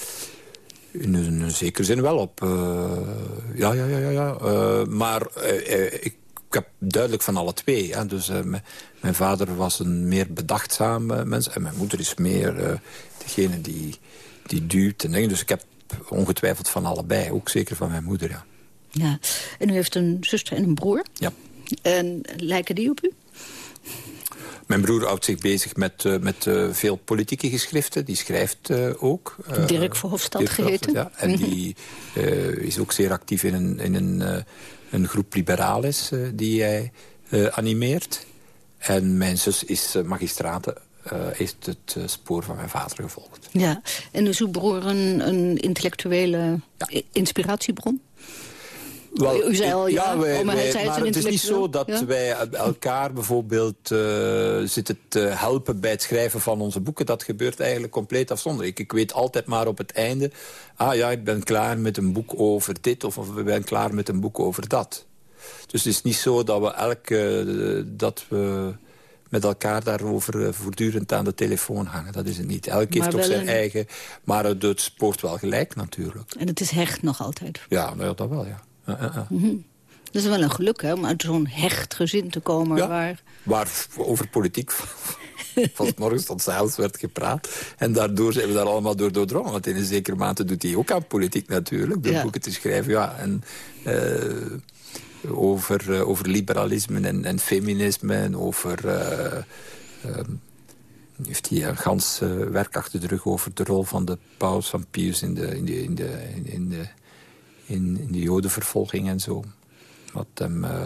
In een, in een zekere zin wel op. Uh, ja, ja, ja, ja. ja. Uh, maar uh, uh, ik, ik heb duidelijk van alle twee. Hè? Dus uh, mijn, mijn vader was een meer bedachtzaam uh, mens en mijn moeder is meer uh, degene die, die duwt en dingen. Dus ik heb ongetwijfeld van allebei, ook zeker van mijn moeder, ja. Ja, en u heeft een zuster en een broer. Ja. En lijken die op u? Mijn broer houdt zich bezig met, uh, met uh, veel politieke geschriften. Die schrijft uh, ook. Uh, Dirk Verhofstadt geheten. Ja. En die uh, is ook zeer actief in een, in een, uh, een groep liberalis uh, die hij uh, animeert. En mijn zus is uh, magistrate. Uh, heeft het uh, spoor van mijn vader gevolgd. Ja, en is uw broer een, een intellectuele ja. inspiratiebron? Wel, U zei al, ja, ja wij, oh, maar, wij, maar het is niet zo dat ja? wij elkaar bijvoorbeeld uh, zitten te helpen bij het schrijven van onze boeken. Dat gebeurt eigenlijk compleet afzonderlijk. Ik weet altijd maar op het einde, ah ja, ik ben klaar met een boek over dit of, of ik ben klaar met een boek over dat. Dus het is niet zo dat we elke, uh, dat we met elkaar daarover uh, voortdurend aan de telefoon hangen. Dat is het niet. Elk heeft toch zijn een... eigen, maar uh, het spoort wel gelijk natuurlijk. En het is hecht nog altijd? Ja, nou ja dat wel, ja. Uh, uh, uh. Mm-hmm. Dat is wel een geluk, hè, om uit zo'n hecht gezin te komen. Ja, waar... waar over politiek van morgens tot 's avonds werd gepraat. En daardoor zijn we daar allemaal door doordrongen. Want in een zekere mate doet hij ook aan politiek natuurlijk. Door ja. boeken te schrijven, ja. En uh, over, uh, over liberalisme en, en feminisme. En over... Uh, uh, heeft hij een gans uh, werk achter de rug over de rol van de paus van Pius in de... In de, in de, in de, in de In, in de jodenvervolging en zo. Wat hem, uh,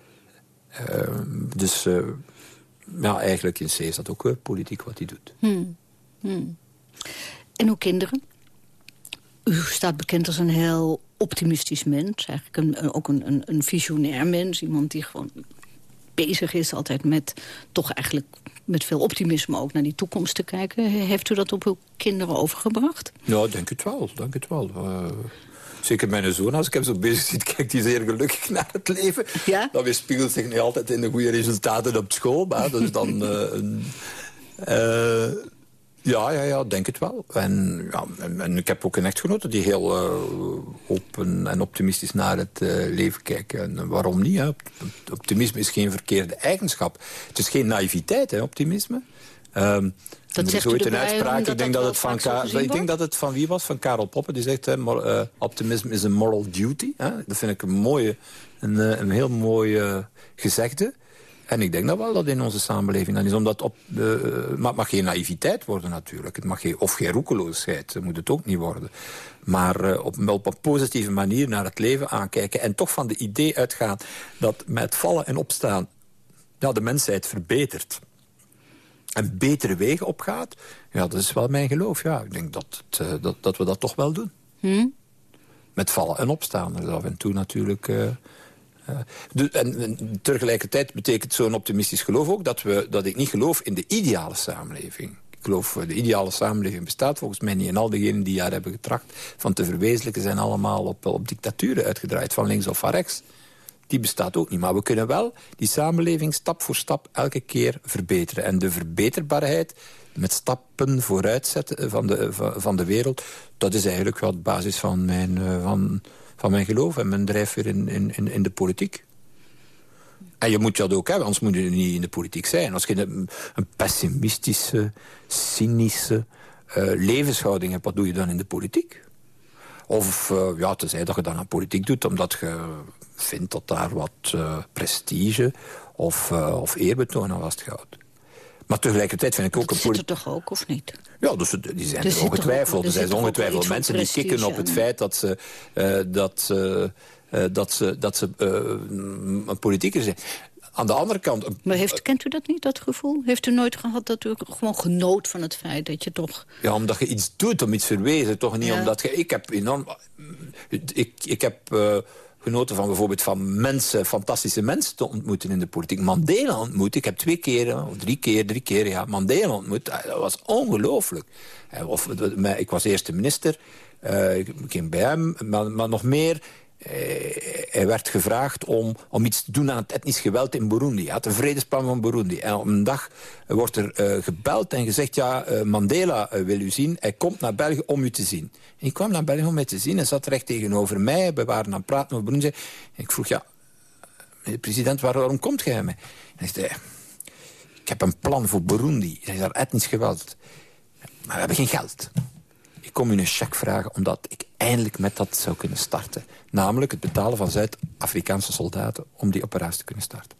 uh, dus uh, ja, eigenlijk in C is dat ook uh, politiek wat hij doet. Hmm. Hmm. En uw kinderen? U staat bekend als een heel optimistisch mens. Eigenlijk een, ook een, een, een visionair mens. Iemand die gewoon bezig is altijd met... toch eigenlijk met veel optimisme ook naar die toekomst te kijken. Heeft u dat op uw kinderen overgebracht? Ja, denk het wel. Denk het wel. Uh, Zeker mijn zoon, als ik hem zo bezig zie, kijkt hij zeer gelukkig naar het leven. Ja? Dat weerspiegelt zich niet altijd in de goede resultaten op school. Maar dat is dan... Uh, uh, ja, ja, ja, denk het wel. En, ja, en, en ik heb ook een echtgenote die heel uh, open en optimistisch naar het uh, leven kijkt. En waarom niet? Hè? Optimisme is geen verkeerde eigenschap. Het is geen naïviteit, hè, optimisme. Um, Dat zegt ooit u een uitspraak. Ik denk dat het van Ka- ik denk dat het van wie was? Van Karel Popper. Die zegt: hè, mor- uh, optimism is a moral duty. Hè? Dat vind ik een mooie, een, een heel mooi uh, gezegde. En ik denk dat wel dat in onze samenleving dat is. Omdat op, uh, maar het mag geen naïviteit worden natuurlijk. Het mag geen, of geen roekeloosheid. Dat moet het ook niet worden. Maar uh, op, op een positieve manier naar het leven aankijken. En toch van de idee uitgaan dat met vallen en opstaan ja, de mensheid verbetert. En betere wegen opgaat, ja, dat is wel mijn geloof. Ja, ik denk dat, het, uh, dat, dat we dat toch wel doen. Hmm? Met vallen en opstaan. Dus af en toe natuurlijk... Uh, uh, de, en, en tegelijkertijd betekent zo'n optimistisch geloof ook... Dat, we, dat ik niet geloof in de ideale samenleving. Ik geloof, de ideale samenleving bestaat volgens mij niet. En al diegenen die daar hebben getracht van te verwezenlijken... zijn allemaal op, op dictaturen uitgedraaid, van links of van rechts. Die bestaat ook niet. Maar we kunnen wel die samenleving stap voor stap elke keer verbeteren. En de verbeterbaarheid met stappen vooruitzetten van de, van de wereld... dat is eigenlijk wel de basis van mijn, van, van mijn geloof en mijn drijfveer in, in, in de politiek. En je moet dat ook hebben, anders moet je niet in de politiek zijn. Als je een, een pessimistische, cynische uh, levenshouding hebt... wat doe je dan in de politiek? Of uh, ja, tenzij dat je dan aan politiek doet omdat je vindt dat daar wat uh, prestige of, uh, of eerbetoon aan vastgehoudt. Maar tegelijkertijd vind ik ook... Dat een zit er toch ook, of niet? Ja, dus die zijn er, er ongetwijfeld. Er, er zijn ongetwijfeld mensen die kikken op het feit dat ze... Uh, dat, uh, uh, dat ze, dat ze uh, een politieker zijn. Aan de andere kant... Maar heeft, kent u dat niet, dat gevoel? Heeft u nooit gehad dat u gewoon genoot van het feit dat je toch... Ja, omdat je iets doet om iets verwezen. Toch niet ja. omdat je... Ik heb enorm... Ik, ik heb... Uh, genoten van bijvoorbeeld van mensen, fantastische mensen te ontmoeten in de politiek. Mandela ontmoet. Ik heb twee keer, of drie keer, drie keer, ja, Mandela ontmoet. Dat was ongelooflijk. Of, ik was eerste minister. Uh, ik ging bij hem, maar, maar nog meer. Uh, hij werd gevraagd om, om iets te doen aan het etnisch geweld in Burundi. Hij had een vredesplan van Burundi. En op een dag wordt er uh, gebeld en gezegd... ja, uh, Mandela uh, wil u zien. Hij komt naar België om u te zien. En ik kwam naar België om mij te zien. Hij zat recht tegenover mij. We waren aan het praten over Burundi. En ik vroeg, ja, meneer president, waarom komt gij mij? En hij zei, ik heb een plan voor Burundi. Hij zei, etnisch geweld. Maar we hebben geen geld. Ik kom u een cheque vragen omdat ik eindelijk met dat zou kunnen starten. Namelijk het betalen van Zuid-Afrikaanse soldaten om die operatie te kunnen starten.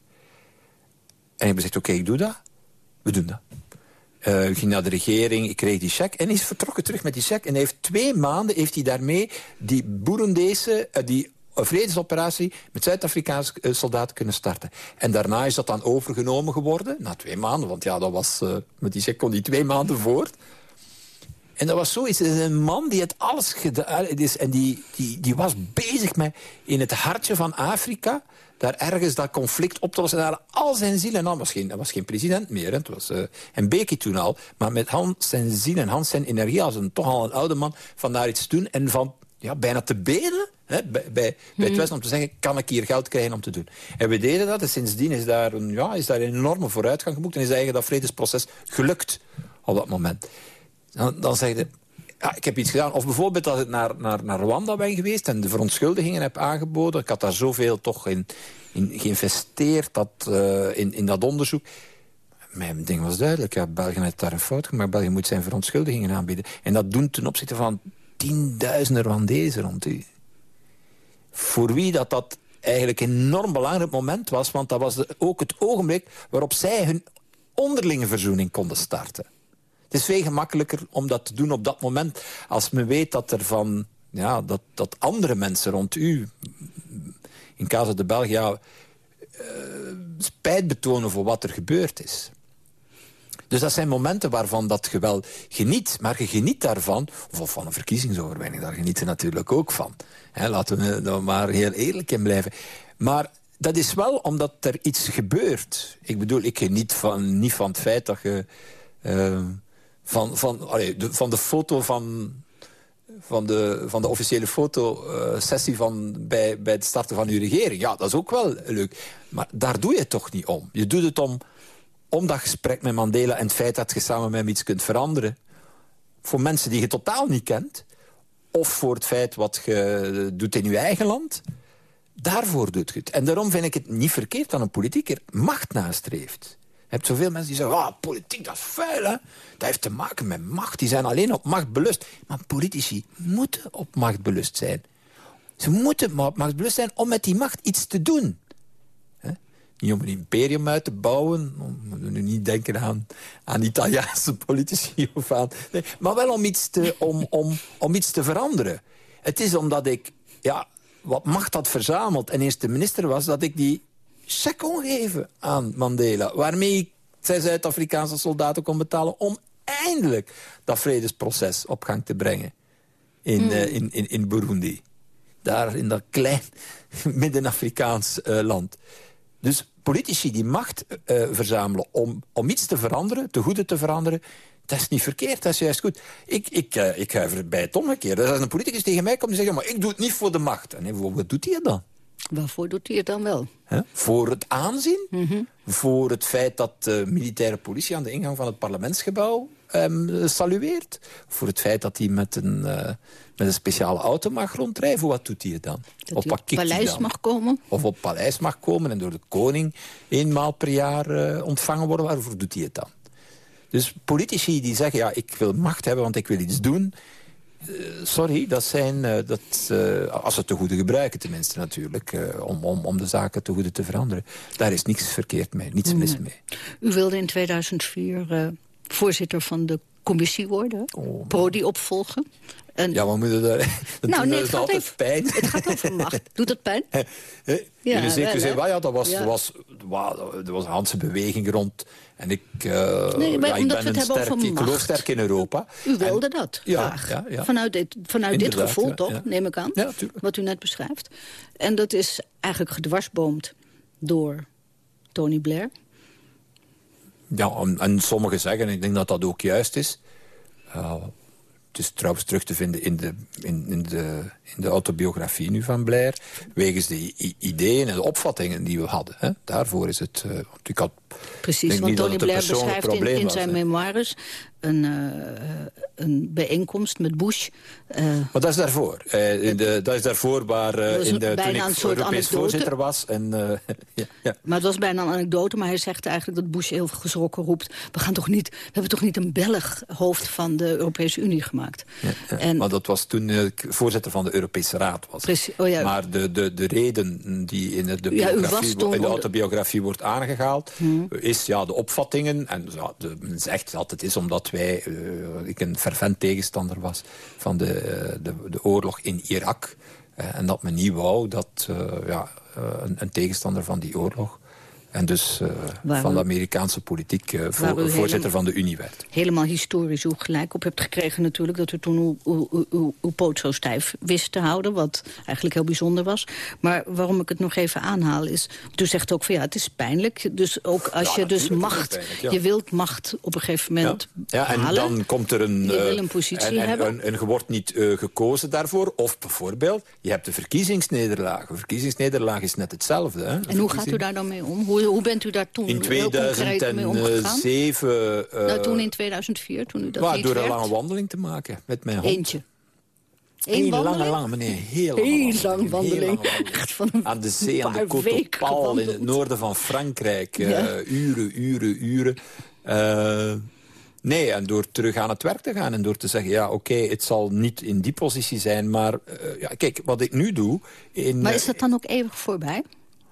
En ik heb gezegd, oké, okay, ik doe dat. We doen dat. Uh, ik ging naar de regering, ik kreeg die cheque en hij is vertrokken terug met die cheque. En hij heeft twee maanden heeft hij daarmee die Burundese, uh, die vredesoperatie met Zuid-Afrikaanse uh, soldaten kunnen starten. En daarna is dat dan overgenomen geworden, na twee maanden. Want ja, dat was, uh, met die cheque kon die twee maanden voort. En dat was zoiets, een man die het alles gedaan is. En die, die, die was bezig met in het hartje van Afrika... daar ergens dat conflict op te lossen. En daar al zijn ziel en al. Was geen, dat was geen president meer. Hè. Het was uh, Mbeki toen al. Maar met Hans zijn ziel en Hans zijn energie... als een toch al een oude man, van daar iets te doen. En van ja, bijna te bedelen hè, bij, bij, bij het Westen om te zeggen... kan ik hier geld krijgen om te doen. En we deden dat. En sindsdien is daar een, ja, is daar een enorme vooruitgang geboekt. En is eigenlijk dat vredesproces gelukt op dat moment. Dan, dan zeg je, ja, ik heb iets gedaan. Of bijvoorbeeld als ik naar, naar, naar Rwanda ben geweest... en de verontschuldigingen heb aangeboden. Ik had daar zoveel toch in, in geïnvesteerd dat, uh, in, in dat onderzoek. Mijn ding was duidelijk. Ja, België heeft daar een fout gemaakt. België moet zijn verontschuldigingen aanbieden. En dat doen ten opzichte van tienduizenden Rwandezen rond u. Voor wie dat, dat eigenlijk een enorm belangrijk moment was... want dat was de, ook het ogenblik waarop zij hun onderlinge verzoening konden starten. Het is veel gemakkelijker om dat te doen op dat moment... als men weet dat er van... Ja, dat, dat andere mensen rond u... in caso de België... Ja, uh, spijt betonen voor wat er gebeurd is. Dus dat zijn momenten waarvan dat je wel geniet. Maar je geniet daarvan... of van een verkiezingsoverwinning, daar genieten natuurlijk ook van. He, laten we er maar heel eerlijk in blijven. Maar... dat is wel omdat er iets gebeurt. Ik bedoel, ik geniet van, niet van het feit dat je... Uh, Van, van, allee, de, van de foto van, van, de, van de officiële fotosessie van bij, bij het starten van uw regering. Ja, dat is ook wel leuk. Maar daar doe je het toch niet om. Je doet het om, om dat gesprek met Mandela... en het feit dat je samen met hem iets kunt veranderen. Voor mensen die je totaal niet kent. Of voor het feit wat je doet in je eigen land. Daarvoor doet je het. En daarom vind ik het niet verkeerd dat een politieker macht nastreeft. Je hebt zoveel mensen die zeggen, ah, politiek, dat is vuil, hè. Dat heeft te maken met macht. Die zijn alleen op macht belust. Maar politici moeten op macht belust zijn. Ze moeten op macht belust zijn om met die macht iets te doen. He? Niet om een imperium uit te bouwen. We nu niet denken aan, aan Italiaanse politici. Of aan, nee, maar wel om iets, te, om, om, om iets te veranderen. Het is omdat ik, ja, wat macht had verzameld en eerste minister was, dat ik die cheque kon geven aan Mandela. Waarmee ik zijn Zuid-Afrikaanse soldaten kon betalen om eindelijk dat vredesproces op gang te brengen in, mm. uh, in, in, in Burundi. Daar in dat klein Midden-Afrikaans uh, land. Dus politici die macht uh, verzamelen om, om iets te veranderen, te goede te veranderen, dat is niet verkeerd, dat is juist goed. Ik, ik, uh, ik huiver bij het omgekeerde. Dus als een politicus tegen mij komt en zegt, maar ik doe het niet voor de macht. En nee, wat doet hij dan? Waarvoor doet hij het dan wel? He? Voor het aanzien, mm-hmm. voor het feit dat de militaire politie aan de ingang van het parlementsgebouw um, salueert, voor het feit dat hij met een, uh, met een speciale auto mag rondrijden. Voor wat doet hij het dan? Dat op hij op het paleis mag komen? Of op het paleis mag komen en door de koning eenmaal per jaar uh, ontvangen worden. Waarvoor doet hij het dan? Dus politici die zeggen, ja, ik wil macht hebben, want ik wil iets doen. Uh, sorry, dat zijn, uh, dat, uh, als ze het te goede gebruiken tenminste natuurlijk, uh, om, om, om de zaken te goede te veranderen. Daar is niks verkeerd mee, niets mis mee. U wilde in tweeduizend vier uh, voorzitter van de commissie worden. Oh. Prodi opvolgen. En... Ja, maar moeten daar... Dat nou, nee, het gaat altijd even... pijn. Het gaat over macht. Doet het pijn? Ja, in zekere zin, ja, dat was, ja. was, er was een Hanse beweging rond. En ik, uh, nee, maar, ja, ik ben een sterk, ik geloof sterk in Europa. U wilde en, dat ja, graag. Ja, ja. Vanuit dit, vanuit dit gevoel, ja, toch, ja. neem ik aan. Ja, wat u net beschrijft. En dat is eigenlijk gedwarsboomd door Tony Blair. Ja, en, en sommigen zeggen, en ik denk dat dat ook juist is... Uh, het is trouwens terug te vinden in de, in, in de, in de autobiografie nu van Blair... wegens de ideeën en de opvattingen die we hadden. Hè. Daarvoor is het... Uh, ik had, Precies, want Tony Blair beschrijft in, in zijn was, memoires... Een, uh, een bijeenkomst met Bush. Uh, maar dat is daarvoor. Uh, in de, dat is daarvoor waar uh, in de, toen ik Europees voorzitter was. En, uh, ja, ja. Maar het was bijna een anekdote. Maar hij zegt eigenlijk dat Bush heel geschrokken roept... we gaan toch niet, we hebben toch niet een Belg hoofd van de Europese Unie gemaakt. Ja, ja. En, maar dat was toen ik voorzitter van de Europese Raad was. Precies, oh ja. Maar de, de, de reden die in de, de, ja, biografie, in de autobiografie wordt aangehaald... Hmm. is ja, de opvattingen. En ja, de, men zegt dat het is omdat wij, uh, ik een fervent tegenstander was van de, uh, de, de oorlog in Irak. Uh, en dat men niet wou dat uh, ja, uh, een, een tegenstander van die oorlog... en dus uh, van de Amerikaanse politiek uh, voor, voorzitter helemaal, van de Unie werd. Helemaal historisch hoe gelijk op hebt gekregen natuurlijk... dat u toen uw, uw, uw, uw poot zo stijf wist te houden, wat eigenlijk heel bijzonder was. Maar waarom ik het nog even aanhaal is... u zegt ook van ja, het is pijnlijk. Dus ook als ja, je dus macht... Ja. Je wilt macht op een gegeven moment ja. Ja, en halen. Dan komt er een... Je wil een positie en, en, hebben. En, en je wordt niet uh, gekozen daarvoor. Of bijvoorbeeld, je hebt de verkiezingsnederlaag. Een verkiezingsnederlaag is net hetzelfde. Hè? En hoe gaat u daar dan mee om? Hoe Hoe bent u daar toen in tweeduizend zeven, uh, nou, toen in tweeduizend vier, toen u dat maar niet door werd? een lange wandeling te maken met mijn hond. Eentje. Eén lange, lange, meneer, heel lange heel wandeling. Lang wandeling. Heel lange wandeling. Echt van een aan de zee, aan de Côte d'Opale, in het noorden van Frankrijk. Uh, ja. Uren, uren, uren. Uh, nee, en door terug aan het werk te gaan en door te zeggen... ja, oké, okay, het zal niet in die positie zijn, maar... Uh, ja, kijk, wat ik nu doe... In, maar is dat dan ook eeuwig voorbij?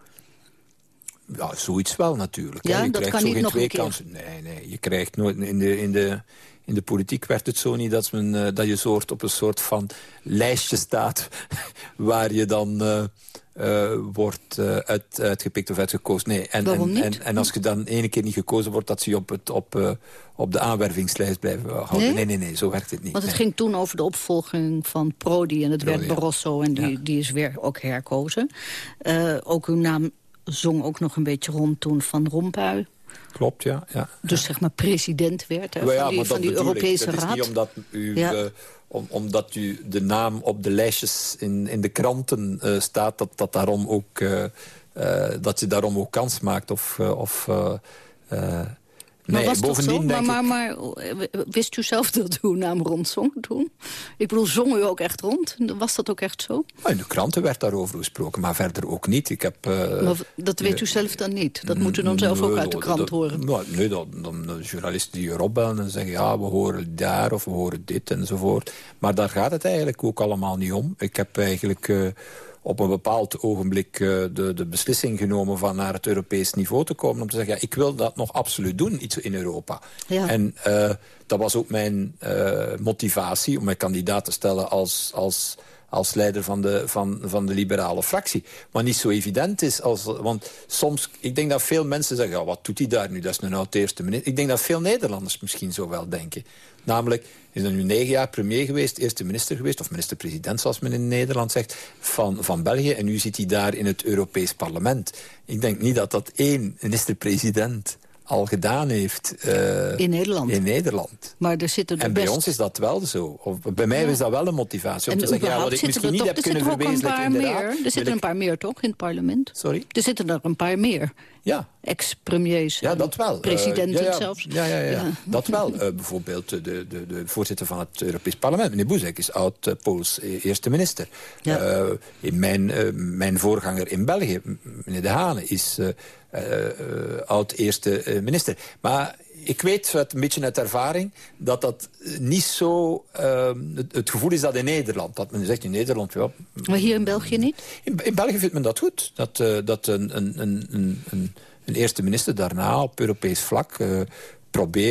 Ja, zoiets wel natuurlijk. Ja, hè. Je dat krijgt kan zo niet geen nog twee een keer. kansen. Nee, nee, je krijgt nooit... In de, in de, in de politiek werd het zo niet dat, men, uh, dat je soort op een soort van lijstje staat... waar je dan uh, uh, wordt uh, uit, uitgepikt of uitgekozen. Nee, en, Waarom en, niet? En, en als je dan ene keer niet gekozen wordt... dat ze je op, het, op, uh, op de aanwervingslijst blijven houden. Nee? nee, nee, nee, zo werkt het niet. Want het nee. ging toen over de opvolging van Prodi... en het Prodi, werd Barroso en die, ja. die is weer ook herkozen. Uh, ook uw naam zong ook nog een beetje rond toen Van Rompuy... Klopt, ja. ja. Dus ja. zeg maar president werd hè, ja, van die, van die Europese ik. Dat Raad. is niet omdat u, ja. uh, om, omdat u de naam op de lijstjes in, in de kranten uh, staat... dat, dat, daarom ook, uh, uh, dat je daarom ook kans maakt. Of... Uh, of uh, uh, Maar nee, was dat zo? Maar, ik... maar, maar wist u zelf dat uw naam rondzong toen? Ik bedoel, zong u ook echt rond? Was dat ook echt zo? In de kranten werd daarover gesproken, maar verder ook niet. Ik heb, uh, maar dat weet u zelf dan niet? Dat moet u dan zelf ook uit de krant dat, horen? Nou, nee, dan, dan de journalisten die erop bellen en zeggen... ja, we horen daar of we horen dit enzovoort. Maar daar gaat het eigenlijk ook allemaal niet om. Ik heb eigenlijk... Uh, op een bepaald ogenblik uh, de, de beslissing genomen van naar het Europees niveau te komen. Om te zeggen, ja, ik wil dat nog absoluut doen, iets in Europa. Ja. En uh, dat was ook mijn uh, motivatie om mij kandidaat te stellen als... als als leider van de, van, van de liberale fractie. Maar niet zo evident is. Als, want soms, ik denk dat veel mensen zeggen... Ja, wat doet hij daar nu? Dat is een oud eerste minister. Ik denk dat veel Nederlanders misschien zo wel denken. Namelijk, is er nu negen jaar premier geweest, eerste minister geweest... of minister-president, zoals men in Nederland zegt... van, van België. En nu zit hij daar in het Europees Parlement. Ik denk niet dat dat één minister-president... al gedaan heeft uh, in Nederland. In Nederland. Maar er zitten er en best... bij ons is dat wel zo. Of bij mij ja. is dat wel een motivatie. Om en te zeggen, ja, wat ik misschien niet toch, heb kunnen verwezenlijken in de raad... Er zitten er een paar meer, toch, in het parlement? Sorry? Er zitten er een paar meer. Ja. Ex-premiers. Ja, dat wel. Presidenten uh, ja, ja, zelfs. Ja, ja, ja, ja. dat wel. Uh, bijvoorbeeld de, de, de voorzitter van het Europees Parlement, meneer Buzek, is oud-Pools eerste minister. Ja. Uh, in mijn, uh, mijn voorganger in België, meneer De Hane, is... Uh, Uh, uh, oud-eerste uh, minister. Maar ik weet uit, een beetje uit ervaring... dat dat niet zo uh, het, het gevoel is dat in Nederland. Dat men zegt in Nederland... Ja, maar hier in België niet? In, in België vindt men dat goed. Dat, uh, dat een, een, een, een, een eerste minister daarna op Europees vlak... Uh, probeert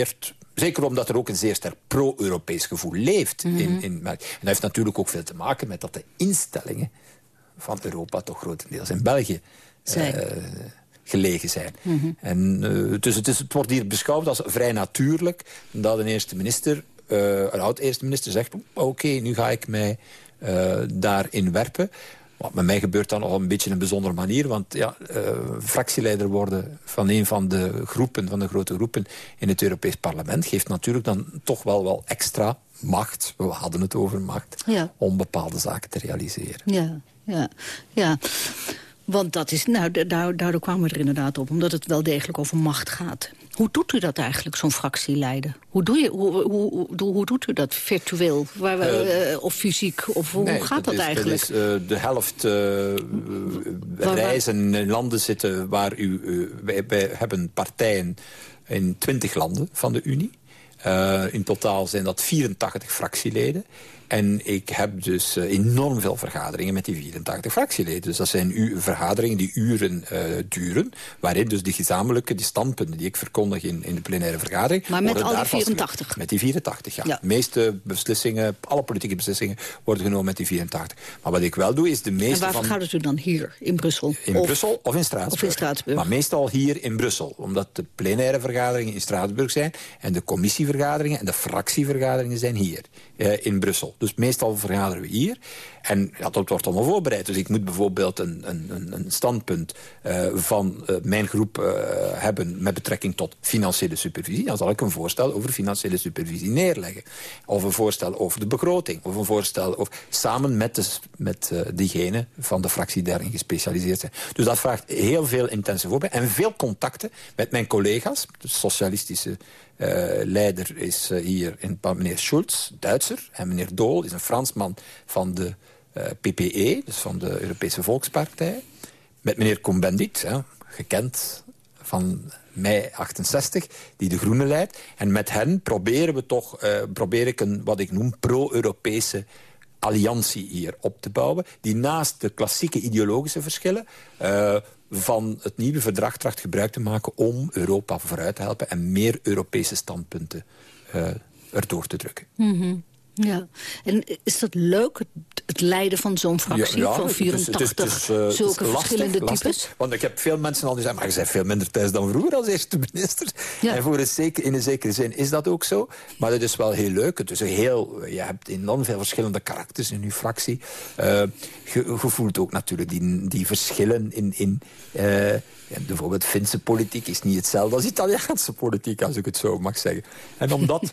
zeker omdat er ook een zeer sterk pro-Europees gevoel leeft. Mm-hmm. in, in, en dat heeft natuurlijk ook veel te maken met dat de instellingen van Europa toch grotendeels in België uh, gelegen zijn. Mm-hmm. En, uh, dus het, is, het wordt hier beschouwd als vrij natuurlijk dat een eerste minister, uh, een oud-eerste minister zegt, oké, okay, nu ga ik mij uh, daarin werpen. Wat met mij gebeurt dan nog een beetje op een bijzondere manier. Want ja, uh, fractieleider worden van een van de groepen, van de grote groepen in het Europees Parlement, geeft natuurlijk dan toch wel wel extra macht. We hadden het over macht. Ja. Om bepaalde zaken te realiseren. Ja, ja, ja. Want dat is, nou, daar, daardoor kwamen we er inderdaad op, omdat het wel degelijk over macht gaat. Hoe doet u dat eigenlijk, zo'n fractieleiden? Hoe, doe je, hoe, hoe, hoe, hoe doet u dat virtueel? Waar we, uh, of fysiek? Of hoe, nee, hoe gaat dat, dat is, eigenlijk? Dat is uh, de helft uh, reizen in landen zitten waar u... Uh, wij, wij hebben partijen in twintig landen van de Unie. Uh, in totaal zijn dat vierentachtig fractieleden. En ik heb dus uh, enorm veel vergaderingen met die vierentachtig fractieleden. Dus dat zijn u vergaderingen die uren uh, duren. Waarin dus die gezamenlijke die standpunten die ik verkondig in, in de plenaire vergadering... Maar met al die vierentachtig? Met die vierentachtig, ja. ja. De meeste beslissingen, alle politieke beslissingen worden genomen met die vierentachtig. Maar wat ik wel doe is de meeste van... En waar vergadert u dan hier, in Brussel? In of, Brussel of in Straatsburg. Of in Straatsburg. Maar meestal hier in Brussel. Omdat de plenaire vergaderingen in Straatsburg zijn... en de commissievergaderingen en de fractievergaderingen zijn hier, uh, in Brussel. Dus meestal vergaderen we hier. En ja, dat wordt allemaal voorbereid. Dus ik moet bijvoorbeeld een, een, een standpunt uh, van uh, mijn groep uh, hebben... met betrekking tot financiële supervisie. Dan zal ik een voorstel over financiële supervisie neerleggen. Of een voorstel over de begroting. Of een voorstel over, samen met, de, met uh, diegene van de fractie die daarin gespecialiseerd zijn. Dus dat vraagt heel veel intense voorbereiding. En veel contacten met mijn collega's. De socialistische uh, leider is uh, hier in, meneer Schulz, Duitser. En meneer Daul is een Fransman van de uh, P P E, dus van de Europese Volkspartij. Met meneer Cohn-Bendit, hè, gekend van mei achtenzestig, die de Groenen leidt. En met hen proberen we toch, uh, probeer ik een, wat ik noem, pro-Europese alliantie hier op te bouwen, die naast de klassieke ideologische verschillen uh, van het nieuwe verdrag tracht gebruik te maken om Europa vooruit te helpen en meer Europese standpunten uh, erdoor te drukken. Mm-hmm. Ja, en is dat leuk, het, het leiden van zo'n fractie ja, ja, van vierentachtig het is, het is, uh, zulke lastig, verschillende types? Lastig, want ik heb veel mensen al die zeggen, maar je bent veel minder thuis dan vroeger als eerste minister. Ja. En voor een zeker, in een zekere zin is dat ook zo. Maar het is wel heel leuk. Het is heel, je hebt enorm veel verschillende karakters in je fractie. Uh, je, je voelt ook natuurlijk die, die verschillen in... in uh, ja, bijvoorbeeld Finse politiek is niet hetzelfde als Italiaanse politiek, als ik het zo mag zeggen. En om dat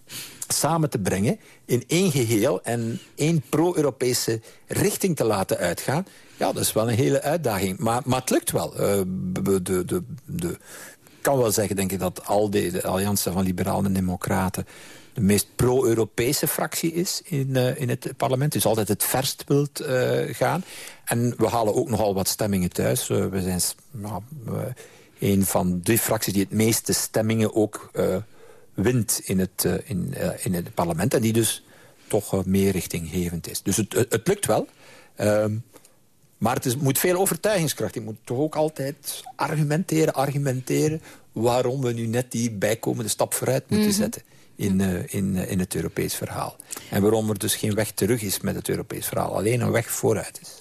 samen te brengen in één geheel en één pro-Europese richting te laten uitgaan, ja, dat is wel een hele uitdaging. Maar, maar het lukt wel. Uh, de, de, de, de, ik kan wel zeggen, denk ik, dat al de, de alliantie van liberalen en democraten de meest pro-Europese fractie is in, uh, in het parlement. Dus altijd het verst wilt uh, gaan. En we halen ook nogal wat stemmingen thuis. Uh, we zijn nou, uh, een van de fracties die het meeste stemmingen ook uh, wint in het, uh, in, uh, in het parlement. En die dus toch uh, meer richtinggevend is. Dus het, het, het lukt wel. Uh, maar het is, moet veel overtuigingskracht. Je moet toch ook altijd argumenteren, argumenteren waarom we nu net die bijkomende stap vooruit moeten mm-hmm. zetten. In, uh, in, uh, in het Europees verhaal. En waarom er dus geen weg terug is met het Europees verhaal. Alleen een weg vooruit is.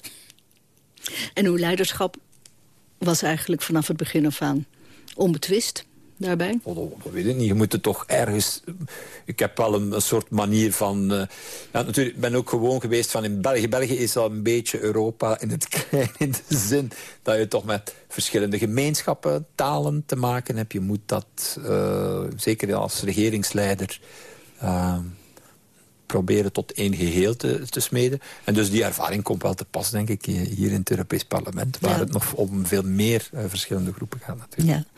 En uw leiderschap was eigenlijk vanaf het begin af aan onbetwist daarbij? Oh, dat weet ik niet. Je moet het toch ergens... Ik heb wel een, een soort manier van... Uh, ja, natuurlijk, ik ben ook gewoon geweest van in België. België is al een beetje Europa in het klein. In de zin dat je toch met verschillende gemeenschappen, talen te maken hebt. Je moet dat, uh, zeker als regeringsleider... Uh, proberen tot één geheel te, te smeden. En dus die ervaring komt wel te pas, denk ik, hier in het Europees Parlement. Waar ja. het nog om veel meer uh, verschillende groepen gaat natuurlijk. Ja.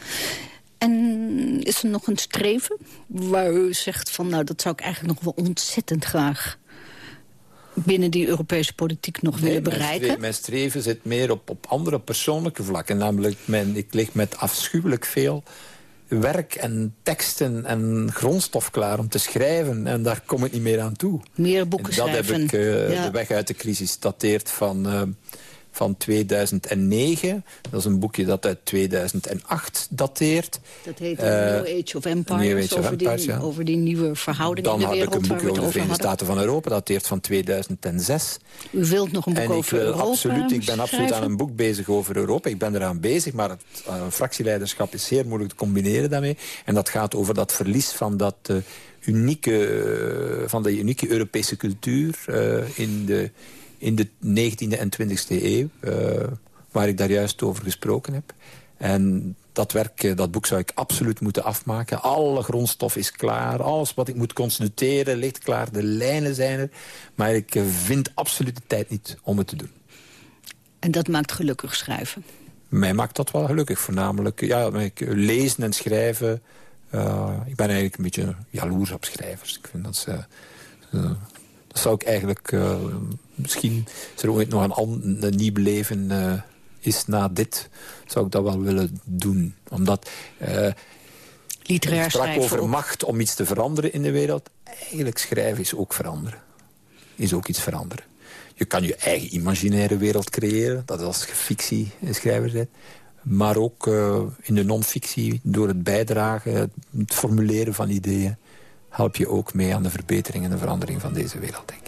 En is er nog een streven waar u zegt van, nou, dat zou ik eigenlijk nog wel ontzettend graag binnen die Europese politiek nog nee, willen bereiken? Mijn streven, mijn streven zit meer op, op andere persoonlijke vlakken. Namelijk, mijn, ik lig met afschuwelijk veel werk en teksten en grondstof klaar om te schrijven. En daar kom ik niet meer aan toe. Meer boeken en dat schrijven. heb ik, uh, ja. de weg uit de crisis dateert van... Uh, van tweeduizend negen. Dat is een boekje dat uit tweeduizend acht dateert. Dat heet uh, New Age of Empires, New Age over, of Empires die, ja. over die nieuwe verhoudingen Dan in de wereld. Dan had ik een boekje over de Verenigde hadden. Staten van Europa. Dat dateert van tweeduizend zes. U wilt nog een boek en over ik wil Europa absoluut, Ik ben absoluut schrijven? aan een boek bezig over Europa. Ik ben eraan bezig, maar het uh, fractieleiderschap is zeer moeilijk te combineren daarmee. En dat gaat over dat verlies van dat... Uh, unieke, van de unieke Europese cultuur uh, in, de, in de negentiende en twintigste eeuw, uh, waar ik daar juist over gesproken heb. En dat werk, dat boek zou ik absoluut moeten afmaken. Alle grondstof is klaar, alles wat ik moet consulteren ligt klaar, de lijnen zijn er. Maar ik vind absoluut de tijd niet om het te doen. En dat maakt gelukkig schrijven? Mij maakt dat wel gelukkig, voornamelijk ja, lezen en schrijven. Uh, ik ben eigenlijk een beetje jaloers op schrijvers. Ik vind dat ze... Uh, dat zou ik eigenlijk... Uh, misschien als er ooit nog een, an, een nieuw leven uh, is na dit... zou ik dat wel willen doen. Omdat... Uh, Literair sprak schrijven over ook. Macht om iets te veranderen in de wereld. Eigenlijk schrijven is ook veranderen. Is ook iets veranderen. Je kan je eigen imaginaire wereld creëren. Dat is als je fictie schrijver bent. Maar ook uh, in de non-fictie, door het bijdragen, het formuleren van ideeën... help je ook mee aan de verbetering en de verandering van deze wereld, denk ik.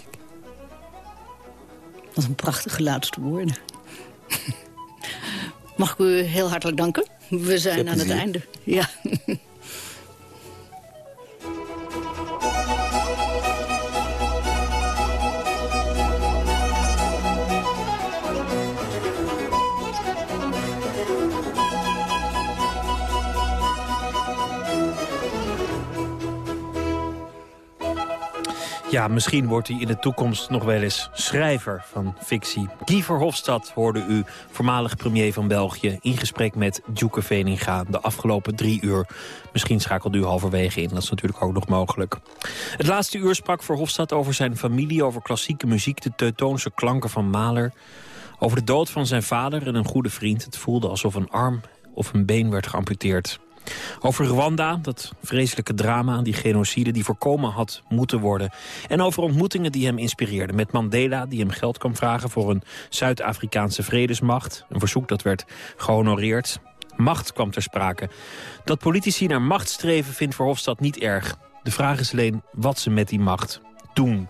Wat een prachtige laatste woorden. Mag ik u heel hartelijk danken? We zijn aan het einde. Ja. Ja, misschien wordt hij in de toekomst nog wel eens schrijver van fictie. Guy Verhofstadt hoorde u, voormalig premier van België... in gesprek met Djoeke Veninga de afgelopen drie uur. Misschien schakelt u halverwege in, dat is natuurlijk ook nog mogelijk. Het laatste uur sprak Verhofstadt over zijn familie... over klassieke muziek, de teutonische klanken van Mahler... over de dood van zijn vader en een goede vriend. Het voelde alsof een arm of een been werd geamputeerd. Over Rwanda, dat vreselijke drama, die genocide die voorkomen had moeten worden. En over ontmoetingen die hem inspireerden. Met Mandela, die hem geld kwam vragen voor een Zuid-Afrikaanse vredesmacht. Een verzoek dat werd gehonoreerd. Macht kwam ter sprake. Dat politici naar macht streven vindt Verhofstadt niet erg. De vraag is alleen wat ze met die macht doen.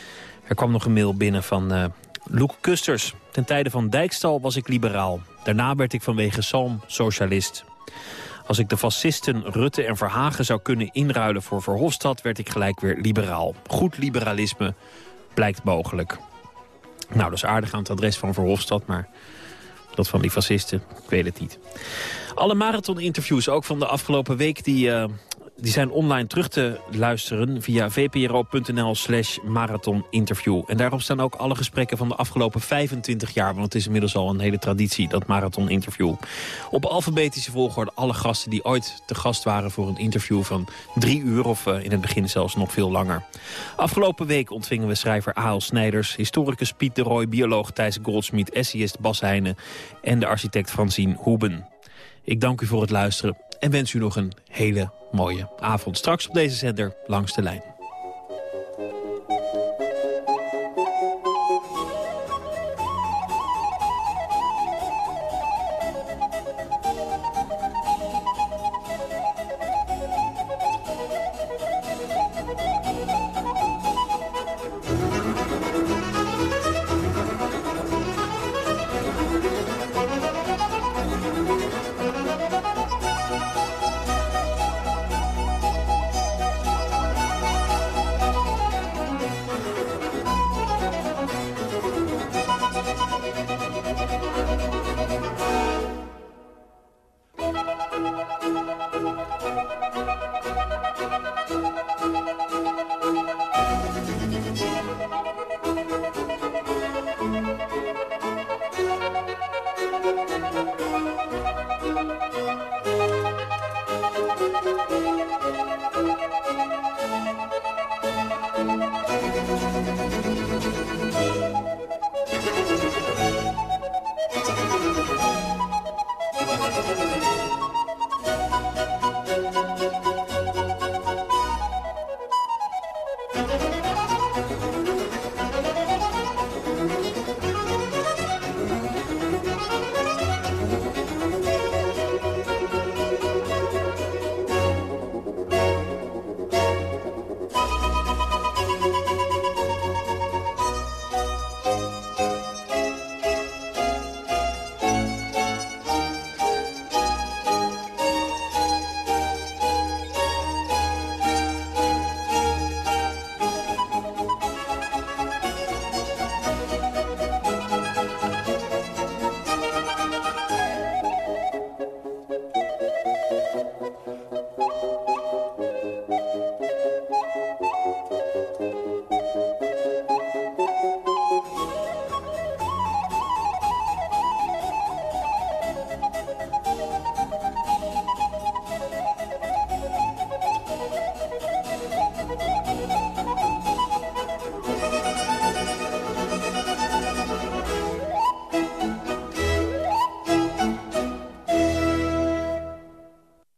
Er kwam nog een mail binnen van uh, Loek Kusters. Ten tijde van Dijkstal was ik liberaal. Daarna werd ik vanwege Salm socialist. Als ik de fascisten Rutte en Verhagen zou kunnen inruilen voor Verhofstadt... werd ik gelijk weer liberaal. Goed liberalisme blijkt mogelijk. Nou, dat is aardig aan het adres van Verhofstadt, maar dat van die fascisten, ik weet het niet. Alle marathon-interviews, ook van de afgelopen week, die... Uh, Die zijn online terug te luisteren via vpro.nl slash marathoninterview. En daarop staan ook alle gesprekken van de afgelopen vijfentwintig jaar. Want het is inmiddels al een hele traditie, dat marathoninterview. Op alfabetische volgorde alle gasten die ooit te gast waren voor een interview van drie uur. Of uh, in het begin zelfs nog veel langer. Afgelopen week ontvingen we schrijver A L Snijders, historicus Piet de Rooij, bioloog Thijs Goldsmith, essayist Bas Heijnen en de architect Francine Hoeben. Ik dank u voor het luisteren en wens u nog een hele mooie avond. Straks op deze zender Langs de Lijn.